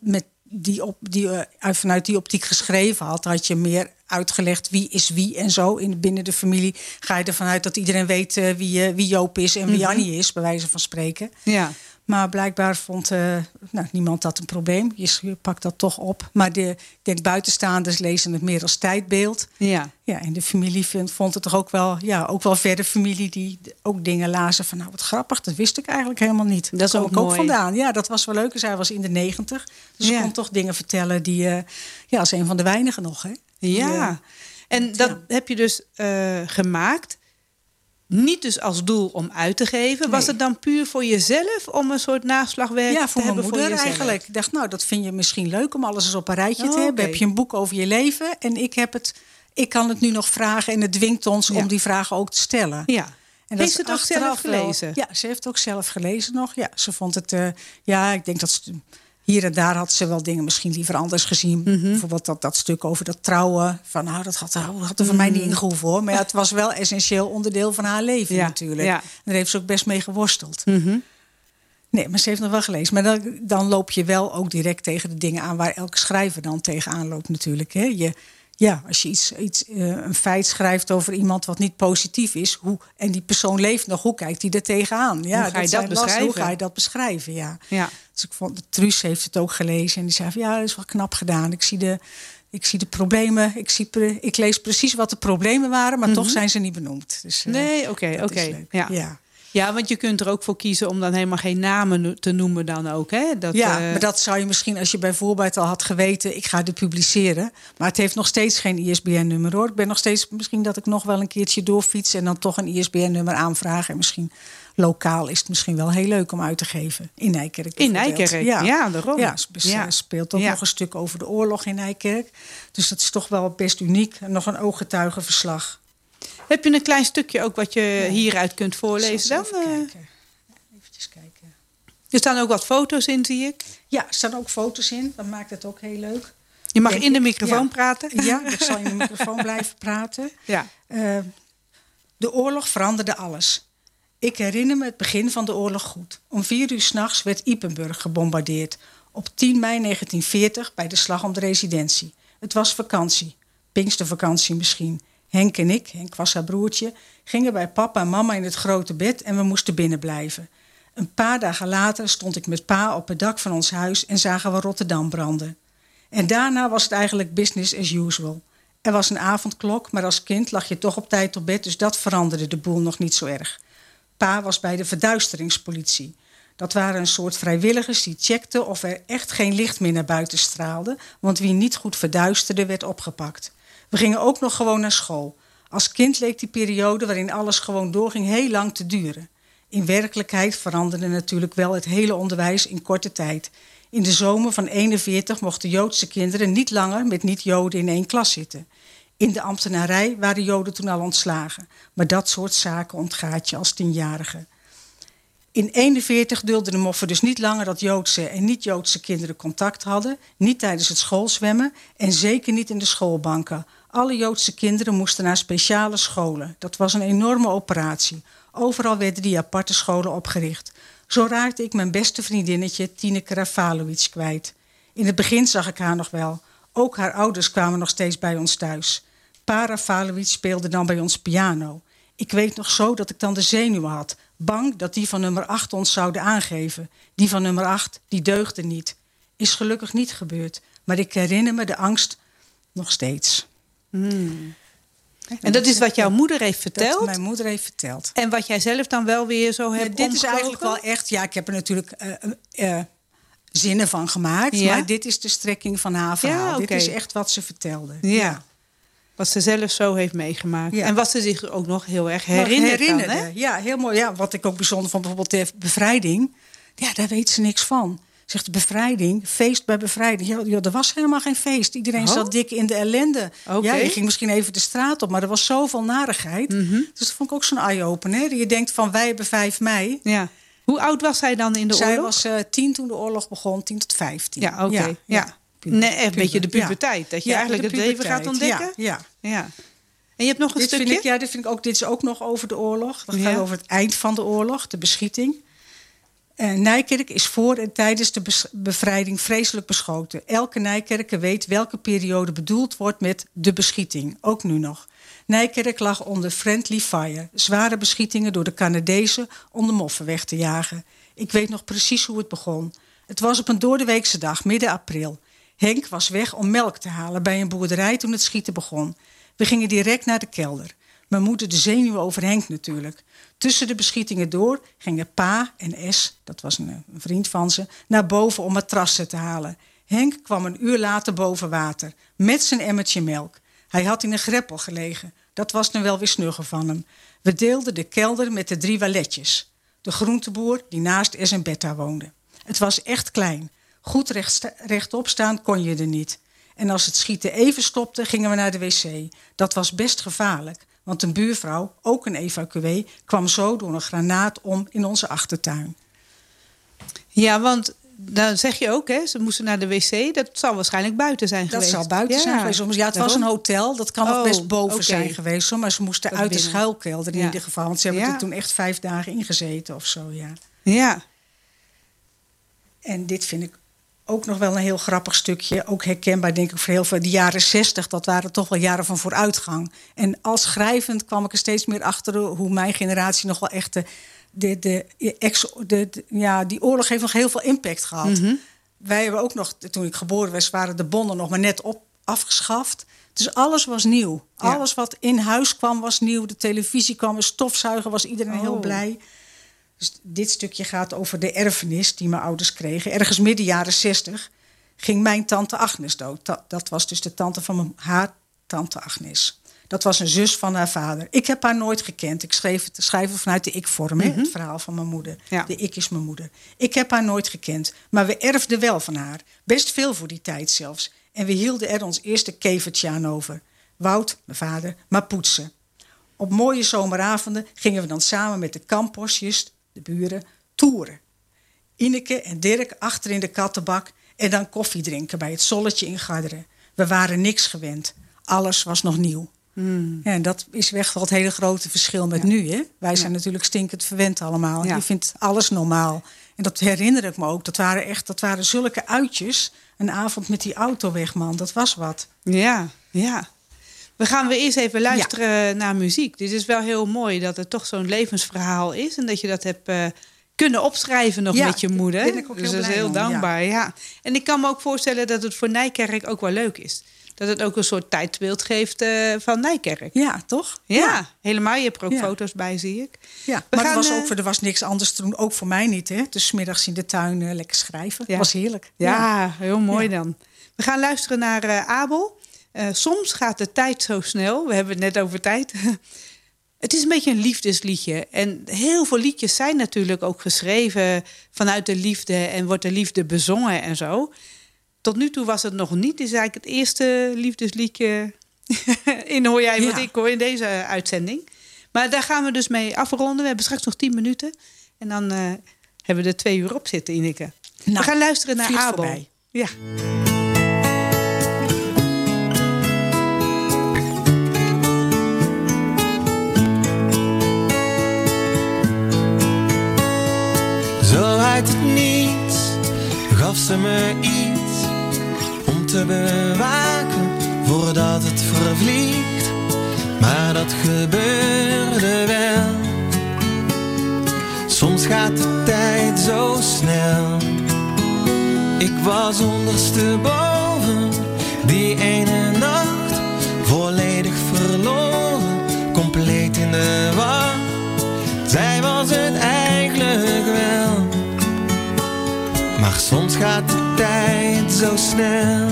het vanuit die optiek geschreven had je meer uitgelegd wie is wie en zo. Binnen de familie ga je ervan uit dat iedereen weet wie Joop is en wie Annie is, bij wijze van spreken. Ja. Maar blijkbaar vond niemand dat een probleem. Je pakt dat toch op. Maar ik denk buitenstaanders lezen het meer als tijdbeeld. Ja. Ja, en de familie vond het toch ook wel... Ja, ook wel verder familie die ook dingen lazen van... wat grappig, dat wist ik eigenlijk helemaal niet. Dat is ook mooi. Ook vandaan. Ja, dat was wel leuk. Zij was in de 90. Dus ze kon toch dingen vertellen die... als een van de weinigen nog, hè. Ja. En dat heb je dus gemaakt... Niet dus als doel om uit te geven. Nee. Was het dan puur voor jezelf om een soort naslagwerk te hebben voor jezelf? Eigenlijk. Ik dacht, dat vind je misschien leuk om alles eens op een rijtje te hebben. Heb je een boek over je leven en ik kan het nu nog vragen en het dwingt ons om die vragen ook te stellen. Ja. En heeft ze het ook zelf gelezen? Ja, ze heeft het ook zelf gelezen nog. Ja, ze vond het, ik denk dat ze... Hier en daar had ze wel dingen misschien liever anders gezien. Bijvoorbeeld dat stuk over dat trouwen. Van dat had er voor mij niet ingehoeven hoor. Maar het was wel essentieel onderdeel van haar leven natuurlijk. Ja. En daar heeft ze ook best mee geworsteld. Nee, maar ze heeft nog wel gelezen. Maar dan loop je wel ook direct tegen de dingen aan... waar elke schrijver dan tegenaan loopt natuurlijk. Hè. Als je een feit schrijft over iemand wat niet positief is... en die persoon leeft nog, hoe kijkt hij er tegenaan? Ja, hoe ga je dat beschrijven? Hoe ga je dat beschrijven, ja. Dus ik vond, Truus heeft het ook gelezen en die zei van... dat is wel knap gedaan. Ik zie de problemen, ik lees precies wat de problemen waren... maar toch zijn ze niet benoemd. Dus, nee, oké. Ja, want je kunt er ook voor kiezen om dan helemaal geen namen te noemen dan ook. Hè? Maar dat zou je misschien, als je bijvoorbeeld al had geweten... ik ga dit publiceren. Maar het heeft nog steeds geen ISBN-nummer, hoor. Ik ben nog steeds, misschien dat ik nog wel een keertje doorfiets... en dan toch een ISBN-nummer aanvragen. En misschien lokaal is het misschien wel heel leuk om uit te geven. In Nijkerk. In Nijkerk, ja, daarom. Ja, speelt ook nog een stuk over de oorlog in Nijkerk. Dus dat is toch wel best uniek. En nog een ooggetuigenverslag. Heb je een klein stukje ook wat je hieruit kunt voorlezen dan? Even kijken. Er staan ook wat foto's in, zie ik. Ja, er staan ook foto's in. Dat maakt het ook heel leuk. Je mag in de microfoon praten. Ja, ik zal in de microfoon blijven praten. Ja. De oorlog veranderde alles. Ik herinner me het begin van de oorlog goed. Om 4:00 'nachts werd Ypenburg gebombardeerd. Op 10 mei 1940 bij de slag om de residentie. Het was vakantie. Pinkstervakantie misschien. Henk en ik, Henk was haar broertje, gingen bij papa en mama in het grote bed en we moesten binnen blijven. Een paar dagen later stond ik met pa op het dak van ons huis en zagen we Rotterdam branden. En daarna was het eigenlijk business as usual. Er was een avondklok, maar als kind lag je toch op tijd op bed, dus dat veranderde de boel nog niet zo erg. Pa was bij de verduisteringspolitie. Dat waren een soort vrijwilligers die checkten of er echt geen licht meer naar buiten straalde, want wie niet goed verduisterde werd opgepakt. We gingen ook nog gewoon naar school. Als kind leek die periode waarin alles gewoon doorging heel lang te duren. In werkelijkheid veranderde natuurlijk wel het hele onderwijs in korte tijd. In de zomer van 1941 mochten Joodse kinderen niet langer met niet-Joden in één klas zitten. In de ambtenarij waren Joden toen al ontslagen. Maar dat soort zaken ontgaat je als 10-jarige. In 1941 duldde de moffen dus niet langer dat Joodse en niet-Joodse kinderen contact hadden. Niet tijdens het schoolzwemmen en zeker niet in de schoolbanken. Alle Joodse kinderen moesten naar speciale scholen. Dat was een enorme operatie. Overal werden die aparte scholen opgericht. Zo raakte ik mijn beste vriendinnetje Tineke Rafalowitz kwijt. In het begin zag ik haar nog wel. Ook haar ouders kwamen nog steeds bij ons thuis. Pa Rafalowitz speelde dan bij ons piano. Ik weet nog zo dat ik dan de zenuwen had. Bang dat die van nummer 8 ons zouden aangeven. Die van nummer 8, die deugde niet. Is gelukkig niet gebeurd. Maar ik herinner me de angst nog steeds. En dat is wat jouw moeder heeft verteld? Dat mijn moeder heeft verteld. En wat jij zelf dan wel weer zo hebt dit is eigenlijk wel echt... Ja, ik heb er natuurlijk zinnen van gemaakt. Ja? Maar dit is de strekking van haar verhaal. Ja, okay. Dit is echt wat ze vertelde. Ja. Wat ze zelf zo heeft meegemaakt. Ja. En wat ze zich ook nog heel erg herinnerde. Dan, hè? Ja, heel mooi. Ja, wat ik ook bijzonder vond, bijvoorbeeld de bevrijding. Ja, daar weet ze niks van. Zegt de bevrijding, feest bij bevrijding. Ja, er was helemaal geen feest. Iedereen zat dik in de ellende. Okay. Ja, je ging misschien even de straat op, maar er was zoveel narigheid. Dus dat vond ik ook zo'n eye-opener. Je denkt van, wij hebben 5 mei. Ja. Hoe oud was zij dan in de oorlog? Zij was 10 toen de oorlog begon, 10 tot 15. Ja, oké. Ja. Nee, echt een beetje de puberteit. Dat je eigenlijk het leven gaat ontdekken. Ja. En je hebt nog een stukje? Dit vind ik ook. Dit is ook nog over de oorlog. Dat gaat over het eind van de oorlog, de beschieting. Nijkerk is voor en tijdens de bevrijding vreselijk beschoten. Elke Nijkerker weet welke periode bedoeld wordt met de beschieting. Ook nu nog. Nijkerk lag onder friendly fire. Zware beschietingen door de Canadezen om de moffen weg te jagen. Ik weet nog precies hoe het begon. Het was op een doordeweekse dag, midden april. Henk was weg om melk te halen bij een boerderij toen het schieten begon. We gingen direct naar de kelder. Mijn moeder de zenuwen over Henk natuurlijk. Tussen de beschietingen door gingen Pa en S, dat was een vriend van ze, naar boven om matrassen te halen. Henk kwam een uur later boven water, met zijn emmertje melk. Hij had in een greppel gelegen. Dat was nu wel weer snugger van hem. We deelden de kelder met de 3 waletjes. De groenteboer die naast S en Betta woonde. Het was echt klein. Goed rechtop staan kon je er niet. En als het schieten even stopte, gingen we naar de wc. Dat was best gevaarlijk, want een buurvrouw, ook een evacuee, kwam zo door een granaat om in onze achtertuin. Ja, want dan zeg je ook, hè, ze moesten naar de wc. Dat zal waarschijnlijk buiten zijn geweest. Dat zal buiten zijn geweest. Ja, het was een hotel. Dat kan nog best boven zijn geweest. Maar ze moesten uit binnen. de schuilkelder in ieder geval. Want ze hebben er toen echt 5 dagen ingezeten of zo, Ja. En dit vind ik ook nog wel een heel grappig stukje. Ook herkenbaar, denk ik, voor heel veel. De jaren 60, dat waren toch wel jaren van vooruitgang. En als schrijvend kwam ik er steeds meer achter hoe mijn generatie nog wel echt die oorlog heeft nog heel veel impact gehad. Mm-hmm. Wij hebben ook nog, toen ik geboren was, waren de bonnen nog maar net afgeschaft. Dus alles was nieuw. Ja. Alles wat in huis kwam was nieuw. De televisie kwam, een stofzuiger, was iedereen heel blij. Dus dit stukje gaat over de erfenis die mijn ouders kregen. Ergens midden jaren 60 ging mijn tante Agnes dood. Dat was dus de tante van haar tante Agnes. Dat was een zus van haar vader. Ik heb haar nooit gekend. Ik schrijf het vanuit de ik-vorm, het verhaal van mijn moeder. Ja. De ik is mijn moeder. Ik heb haar nooit gekend, maar we erfden wel van haar. Best veel voor die tijd zelfs. En we hielden er ons eerste kevertje aan over. Wout, mijn vader, maar poetsen. Op mooie zomeravonden gingen we dan samen met de kampostjes, de buren, toeren. Ineke en Dirk achter in de kattenbak en dan koffie drinken bij het Zolletje in Garderen. We waren niks gewend. Alles was nog nieuw. Ja, en dat is echt wel het hele grote verschil met nu. Hè? Wij zijn natuurlijk stinkend verwend allemaal. Ja. Je vindt alles normaal. En dat herinner ik me ook. Dat waren zulke uitjes. Een avond met die auto weg, man. Dat was wat. Ja. We gaan weer eerst even luisteren naar muziek. Dit is wel heel mooi dat het toch zo'n levensverhaal is. En dat je dat hebt kunnen opschrijven nog met je moeder. Ben ik ook dus heel dat is heel dankbaar. Ja. En ik kan me ook voorstellen dat het voor Nijkerk ook wel leuk is. Dat het ook een soort tijdsbeeld geeft van Nijkerk. Ja, toch? Ja, helemaal. Je hebt er ook foto's bij, zie ik. Ja, maar er was niks anders te doen. Ook voor mij niet, hè? Dus 's middags in de tuin lekker schrijven. Dat was heerlijk. Ja, heel mooi dan. We gaan luisteren naar Abel. Soms gaat de tijd zo snel. We hebben het net over tijd. Het is een beetje een liefdesliedje. En heel veel liedjes zijn natuurlijk ook geschreven vanuit de liefde. En wordt de liefde bezongen en zo. Tot nu toe was het nog niet. Het is eigenlijk het eerste liefdesliedje in Hoor Jij Wat Ik Hoor in deze uitzending. Maar daar gaan we dus mee afronden. We hebben straks nog 10 minuten. En dan hebben we er 2 uur op zitten, Ineke. Nou, we gaan luisteren naar Abel. Voorbij. Ja. Zo uit het niets gaf ze me iets om te bewaken voordat het vervliegt. maar dat gebeurde wel. Soms gaat de tijd zo snel. Ik was ondersteboven die ene nacht, volledig verloren, compleet in de war. Zij was het eigenlijk wel, maar soms gaat de tijd zo snel.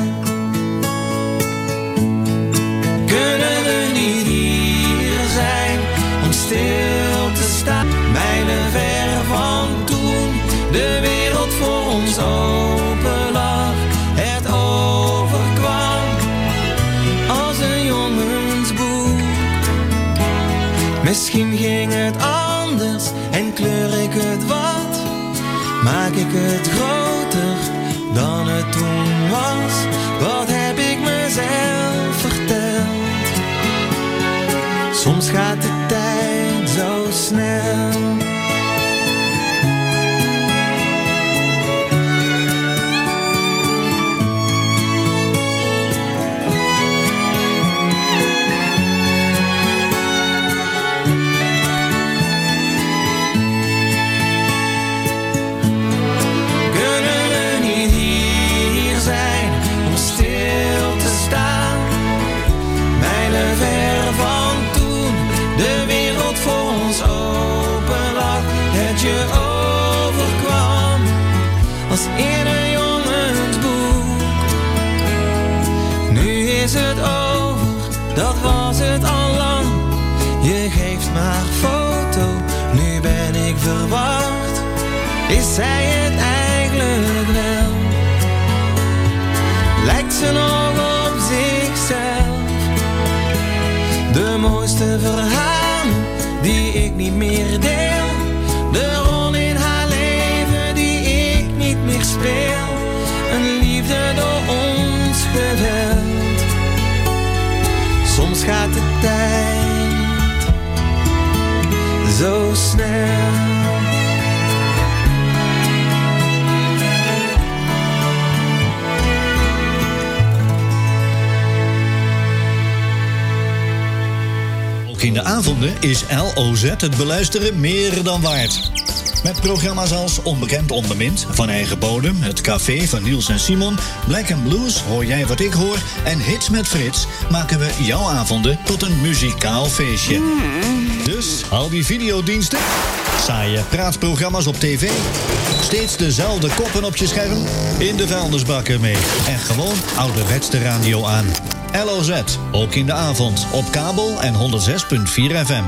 Kunnen we niet hier zijn om stil te staan? Mijlen ver van toen de wereld voor ons open lag. Het overkwam als een jongensboek. Misschien ging het anders en kleur ik het wat. Maak ik het groter dan het toen was. Wat heb ik mezelf verteld? Soms gaat de tijd zo snel. Je overkwam als in een jongensboek. Nu is het over, dat was het al lang. Je geeft maar foto, nu ben ik verward. Is zij het eigenlijk wel? Lijkt ze nog op zichzelf? De mooiste verhalen die ik niet meer deel. De rol in haar leven die ik niet meer speel. Een liefde door ons geweld. Soms gaat de tijd zo snel. In de avonden is LOZ het beluisteren meer dan waard. Met programma's als Onbekend Onbemind, Van Eigen Bodem, Het Café van Niels en Simon, Black & Blues, Hoor jij wat ik hoor en Hits met Frits maken we jouw avonden tot een muzikaal feestje. Dus al die videodiensten, saaie praatprogramma's op tv, steeds dezelfde koppen op je scherm, in de vuilnisbakken mee en gewoon ouderwets de radio aan. LOZ, ook in de avond, op kabel en 106.4 FM.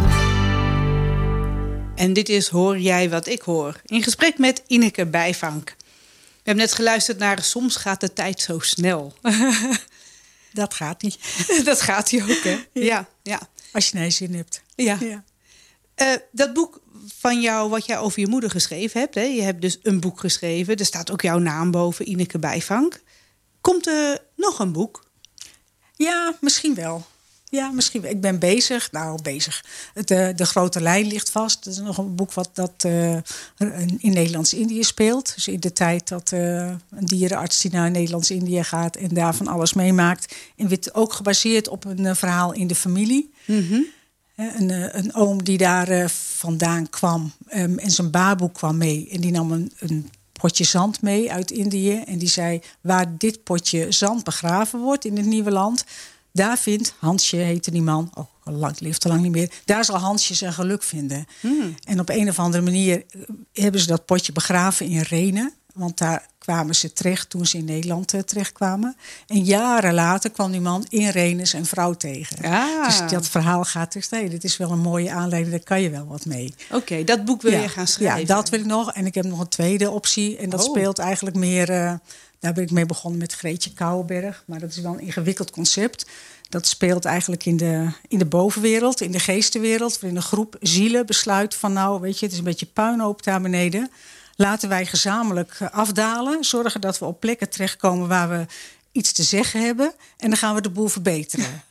En dit is Hoor jij wat ik hoor? In gesprek met Ineke Bijvank. We hebben net geluisterd naar Soms gaat de tijd zo snel. Dat gaat niet. Dat gaat hij ook, hè? Ja. Als je zin hebt. Ja. Dat boek van jou, wat jij over je moeder geschreven hebt, hè? Je hebt dus een boek geschreven. Er staat ook jouw naam boven, Ineke Bijvank. Komt er nog een boek? Ja, misschien wel. Ik ben bezig. De grote lijn ligt vast. Het is nog een boek dat in Nederlands-Indië speelt. Dus in de tijd dat een dierenarts die naar Nederlands-Indië gaat en daar van alles meemaakt. En wordt ook gebaseerd op een verhaal in de familie. Mm-hmm. Een oom die daar vandaan kwam en zijn baboe kwam mee. En die nam een potje zand mee uit Indië. En die zei, waar dit potje zand begraven wordt in het nieuwe land, daar vindt Hansje, heette die man, leeft al lang niet meer, daar zal Hansje zijn geluk vinden. En op een of andere manier hebben ze dat potje begraven in Renen. Want daar kwamen ze terecht toen ze in Nederland terechtkwamen. En jaren later kwam die man in Renen zijn vrouw tegen. Dus dat verhaal gaat er steeds. Het is wel een mooie aanleiding, daar kan je wel wat mee. Oké, dat boek wil je gaan schrijven? Ja, dat wil ik nog. En ik heb nog een tweede optie. En dat speelt eigenlijk meer, daar ben ik mee begonnen met Greetje Kouwenberg. Maar dat is wel een ingewikkeld concept. Dat speelt eigenlijk in de bovenwereld, in de geestenwereld. Waarin een groep zielen besluit van het is een beetje puinhoop daar beneden. Laten wij gezamenlijk afdalen. Zorgen dat we op plekken terechtkomen waar we iets te zeggen hebben. En dan gaan we de boel verbeteren.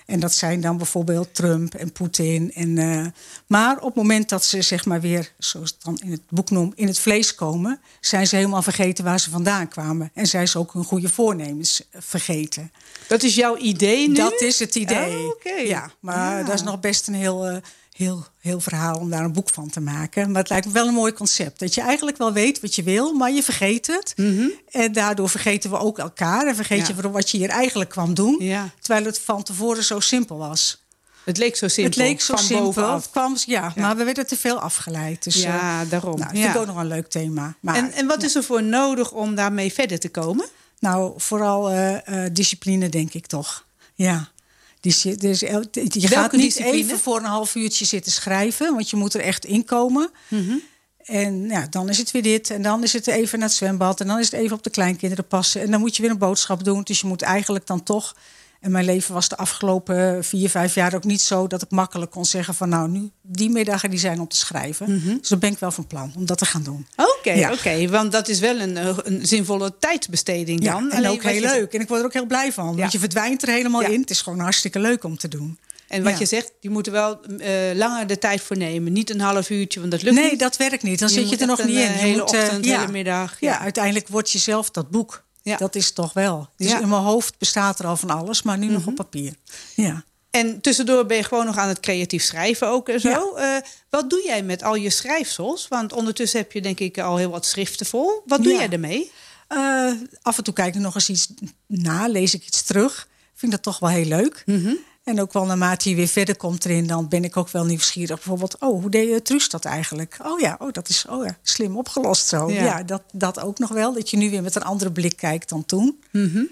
En dat zijn dan bijvoorbeeld Trump en Poetin. Maar op het moment dat ze zeg maar weer, zoals het dan in het boek noemt, in het vlees komen, zijn ze helemaal vergeten waar ze vandaan kwamen. En zijn ze ook hun goede voornemens vergeten. Dat is jouw idee nu? Dat is het idee. Oh, okay. Ja, maar dat is nog best een heel verhaal om daar een boek van te maken. Maar het lijkt me wel een mooi concept. Dat je eigenlijk wel weet wat je wil, maar je vergeet het. Mm-hmm. En daardoor vergeten we ook elkaar. En vergeet je wat je hier eigenlijk kwam doen. Ja. Terwijl het van tevoren zo simpel was. Het leek zo simpel. Het leek zo van simpel. Maar we werden te veel afgeleid. Dus, daarom. Dat vind ik ook nog een leuk thema. Maar, en wat is er voor nodig om daarmee verder te komen? Nou, vooral discipline, denk ik toch. Ja. Dus je gaat niet even voor een half uurtje zitten schrijven, want je moet er echt in komen. Mm-hmm. En dan is het weer dit. En dan is het even naar het zwembad. En dan is het even op de kleinkinderen passen. En dan moet je weer een boodschap doen. Dus je moet eigenlijk dan toch. En mijn leven was de afgelopen 4-5 jaar ook niet zo dat ik makkelijk kon zeggen van nou, nu die middagen die zijn om te schrijven. Mm-hmm. Dus dan ben ik wel van plan om dat te gaan doen. Oké, want dat is wel een zinvolle tijdsbesteding dan. En ook heel leuk. En ik word er ook heel blij van. Want je verdwijnt er helemaal in. Het is gewoon hartstikke leuk om te doen. En wat je zegt, je moet er wel langer de tijd voor nemen. Niet een half uurtje, want dat lukt niet. Nee, dat werkt niet. Dan zit je er nog niet in. De hele ochtend, de hele middag. Ja, uiteindelijk wordt je zelf dat boek. Ja. Dat is toch wel. Dus in mijn hoofd bestaat er al van alles, maar nu nog op papier. Ja. En tussendoor ben je gewoon nog aan het creatief schrijven ook en zo. Ja. Wat doe jij met al je schrijfsels? Want ondertussen heb je denk ik al heel wat schriften vol. Wat doe jij ermee? Af en toe kijk ik nog eens iets na, lees ik iets terug. Vind dat toch wel heel leuk. Mm-hmm. En ook wel naarmate je weer verder komt erin, dan ben ik ook wel nieuwsgierig. Bijvoorbeeld, hoe deed Truus dat eigenlijk? Dat is slim opgelost zo. Ja, dat ook nog wel. Dat je nu weer met een andere blik kijkt dan toen. Mm-hmm.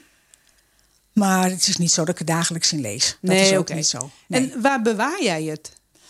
Maar het is niet zo dat ik het dagelijks in lees. Dat is ook niet zo. Nee. En waar bewaar jij het?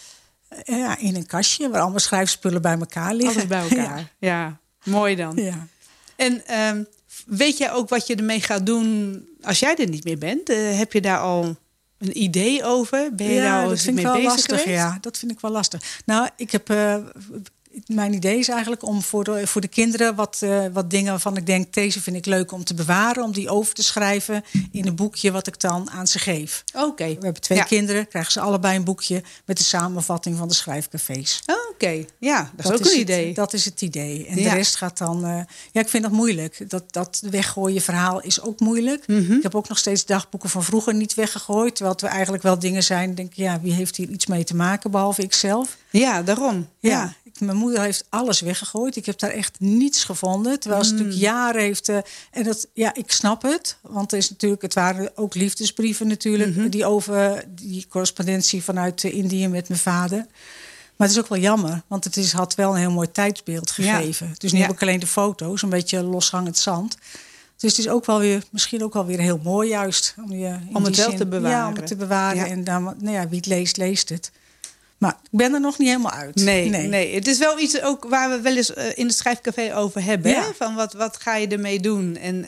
In een kastje waar allemaal schrijfspullen bij elkaar liggen. Alles bij elkaar. Ja, mooi dan. Ja. En weet jij ook wat je ermee gaat doen als jij er niet meer bent? Heb je daar al een idee over? Ben je daar al eens mee bezig lastig, geweest? Ja, dat vind ik wel lastig. Nou, ik heb mijn idee is eigenlijk om voor de kinderen wat dingen waarvan ik denk, deze vind ik leuk om te bewaren, om die over te schrijven in een boekje wat ik dan aan ze geef. Oké. We hebben 2 kinderen, krijgen ze allebei een boekje met de samenvatting van de schrijfcafés. Oké, ja, dat is ook een idee. Dat is het idee. En de rest gaat dan. Ik vind dat moeilijk. Dat weggooien verhaal is ook moeilijk. Mm-hmm. Ik heb ook nog steeds dagboeken van vroeger niet weggegooid, terwijl het eigenlijk wel dingen zijn. Denk ik, wie heeft hier iets mee te maken behalve ikzelf? Ja, daarom. Ja. Mijn moeder heeft alles weggegooid. Ik heb daar echt niets gevonden. Terwijl ze natuurlijk jaren heeft. En dat, ik snap het. Want het waren ook liefdesbrieven natuurlijk. Mm-hmm. Die over die correspondentie vanuit Indië met mijn vader. Maar het is ook wel jammer. Want het had wel een heel mooi tijdsbeeld gegeven. Ja. Dus nu heb ik alleen de foto's. Een beetje loshangend zand. Dus het is ook wel weer, misschien ook wel weer heel mooi juist. Om het wel te bewaren. Ja, om het te bewaren. Ja. En dan, wie het leest, leest het. Maar ik ben er nog niet helemaal uit. Nee. Het is wel iets ook waar we wel eens in het schrijfcafé over hebben. Ja. Hè? Van wat ga je ermee doen? En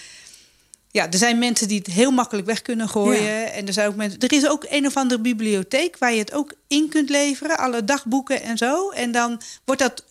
er zijn mensen die het heel makkelijk weg kunnen gooien. Ja. En er zijn ook mensen. Er is ook een of andere bibliotheek waar je het ook in kunt leveren. Alle dagboeken en zo. En dan wordt dat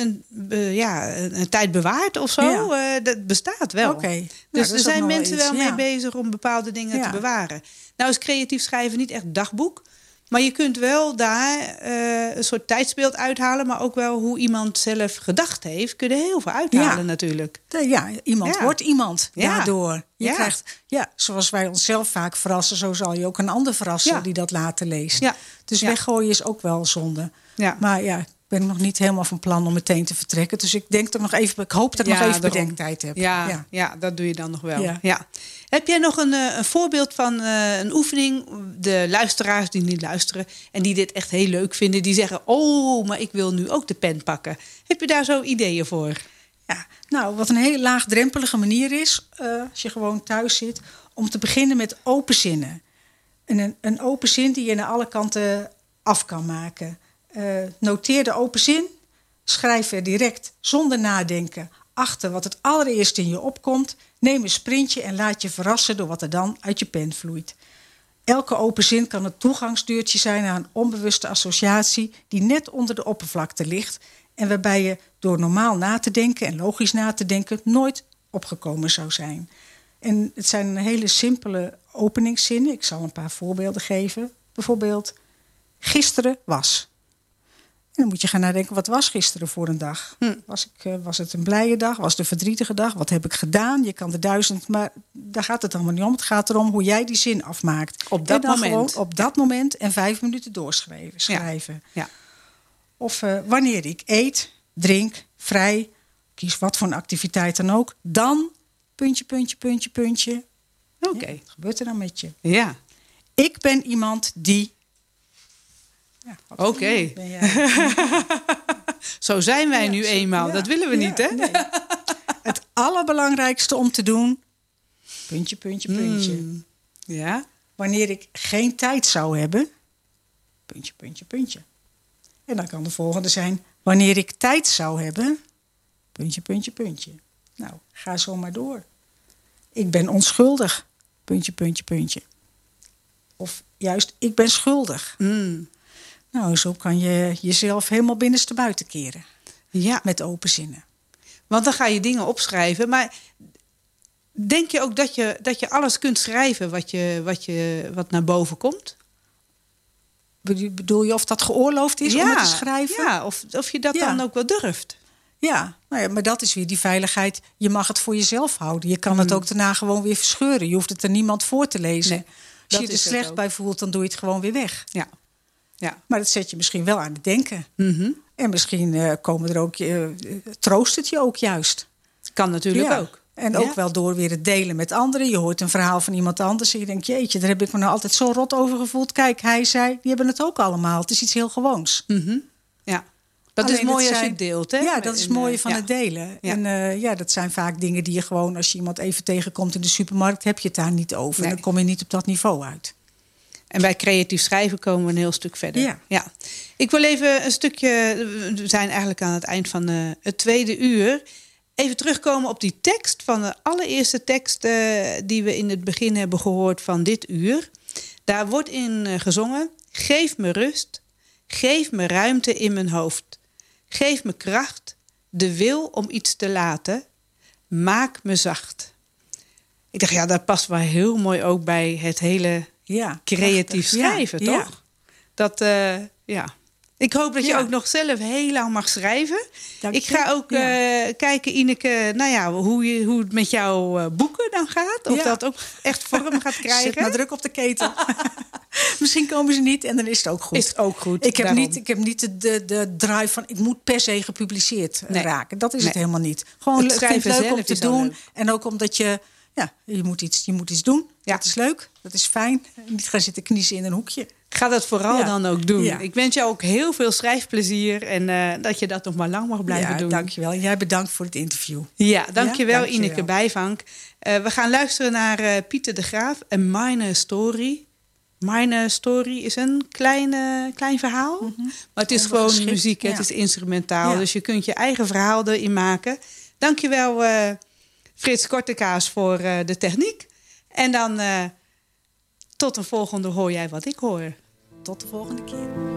een tijd bewaard of zo. Ja. Dat bestaat wel. Okay. Dus er zijn mensen wel mee bezig om bepaalde dingen te bewaren. Nou is creatief schrijven niet echt dagboek. Maar je kunt wel daar een soort tijdsbeeld uithalen, maar ook wel hoe iemand zelf gedacht heeft, kun je heel veel uithalen natuurlijk. Iemand wordt iemand daardoor. Je krijgt, zoals wij onszelf vaak verrassen, zo zal je ook een ander verrassen die dat later leest. Ja. Dus weggooien is ook wel zonde. Ja. Maar ik ben nog niet helemaal van plan om meteen te vertrekken. Dus ik denk dat ik hoop dat ik nog even bedenktijd heb. Ja, dat doe je dan nog wel. Ja. Heb jij nog een voorbeeld van een oefening? De luisteraars die niet luisteren en die dit echt heel leuk vinden, die zeggen, maar ik wil nu ook de pen pakken. Heb je daar zo ideeën voor? Ja, nou, wat een heel laagdrempelige manier is, als je gewoon thuis zit, om te beginnen met open zinnen. Een open zin die je naar alle kanten af kan maken. Noteer de open zin, schrijf er direct zonder nadenken achter wat het allereerst in je opkomt. Neem een sprintje en laat je verrassen door wat er dan uit je pen vloeit. Elke open zin kan een toegangsdeurtje zijn naar een onbewuste associatie die net onder de oppervlakte ligt en waarbij je door normaal na te denken en logisch na te denken nooit opgekomen zou zijn. En het zijn hele simpele openingszinnen. Ik zal een paar voorbeelden geven. Bijvoorbeeld, gisteren was. En dan moet je gaan nadenken, wat was gisteren voor een dag? Was het een blije dag? Was het een verdrietige dag? Wat heb ik gedaan? Je kan er 1000, maar daar gaat het allemaal niet om. Het gaat erom hoe jij die zin afmaakt. Op dat moment. Gewoon op dat moment en 5 minuten schrijven. Ja. Of wanneer ik eet, drink, vrij, kies wat voor een activiteit dan ook. Dan, puntje. Oké. Wat gebeurt er dan met je? Ja. Ik ben iemand die... Ja, Oké. Zo zijn wij nu eenmaal. Dat willen we niet, hè? Nee. Het allerbelangrijkste om te doen... Puntje. Ja. Wanneer ik geen tijd zou hebben... Puntje. En dan kan de volgende zijn... Wanneer ik tijd zou hebben... Puntje. Nou, ga zo maar door. Ik ben onschuldig... Puntje. Of juist, ik ben schuldig. Nou, zo kan je jezelf helemaal binnenstebuiten keren. Ja. Met open zinnen. Want dan ga je dingen opschrijven. Maar denk je ook dat je alles kunt schrijven wat naar boven komt? Bedoel je of dat geoorloofd is om het te schrijven? Ja, of je dat dan ook wel durft. Ja, nou ja, maar dat is weer die veiligheid. Je mag het voor jezelf houden. Je kan het ook daarna gewoon weer verscheuren. Je hoeft het er niemand voor te lezen. Nee, als je er slecht bij voelt, dan doe je het gewoon weer weg. Ja. Maar dat zet je misschien wel aan het denken. Mm-hmm. En misschien komen er ook, troost het je ook juist. Kan natuurlijk ook. En ook wel door weer het delen met anderen. Je hoort een verhaal van iemand anders en je denkt... jeetje, daar heb ik me nou altijd zo rot over gevoeld. Kijk, hij zei, die hebben het ook allemaal. Het is iets heel gewoons. Mm-hmm. Ja. Dat is mooi als je het deelt, hè? Ja, dat is het mooie van het delen. Ja. En dat zijn vaak dingen die je gewoon... als je iemand even tegenkomt in de supermarkt... heb je het daar niet over. Nee. Dan kom je niet op dat niveau uit. En bij creatief schrijven komen we een heel stuk verder. Ja. Ik wil even een stukje... We zijn eigenlijk aan het eind van het tweede uur. Even terugkomen op die tekst van de allereerste tekst... die we in het begin hebben gehoord van dit uur. Daar wordt in gezongen... Geef me rust, geef me ruimte in mijn hoofd. Geef me kracht, de wil om iets te laten. Maak me zacht. Ik dacht, dat past wel heel mooi ook bij het hele creatief schrijven, toch? Ja. Dat, Ik hoop dat je ook nog zelf heel lang mag schrijven. Ik ga ook kijken, Ineke, hoe het met jouw boeken dan gaat. Of dat ook echt vorm gaat krijgen. Zet maar druk op de ketel. Misschien komen ze niet en dan is het ook goed. Is het ook goed. Ik heb niet de drive van... ik moet per se gepubliceerd raken. Dat is het helemaal niet. Gewoon het schrijven leuk zelf om te is doen. leuk. En ook omdat je moet iets doen. Ja. Dat is leuk. Dat is fijn. Niet gaan zitten kniezen in een hoekje. Ga dat vooral dan ook doen. Ja. Ik wens jou ook heel veel schrijfplezier. En dat je dat nog maar lang mag blijven doen. Dankjewel. Jij bedankt voor het interview. Ja, dankjewel, dankjewel. Ineke Bijvank. We gaan luisteren naar Pieter de Graaf. Een Minor Story. Minor Story is een klein verhaal. Mm-hmm. Maar het is gewoon muziek. Het is instrumentaal. Ja. Dus je kunt je eigen verhaal erin maken. Dankjewel, Frits Kortekaas, voor de techniek. En dan tot een volgende Hoor Jij Wat Ik Hoor. Tot de volgende keer.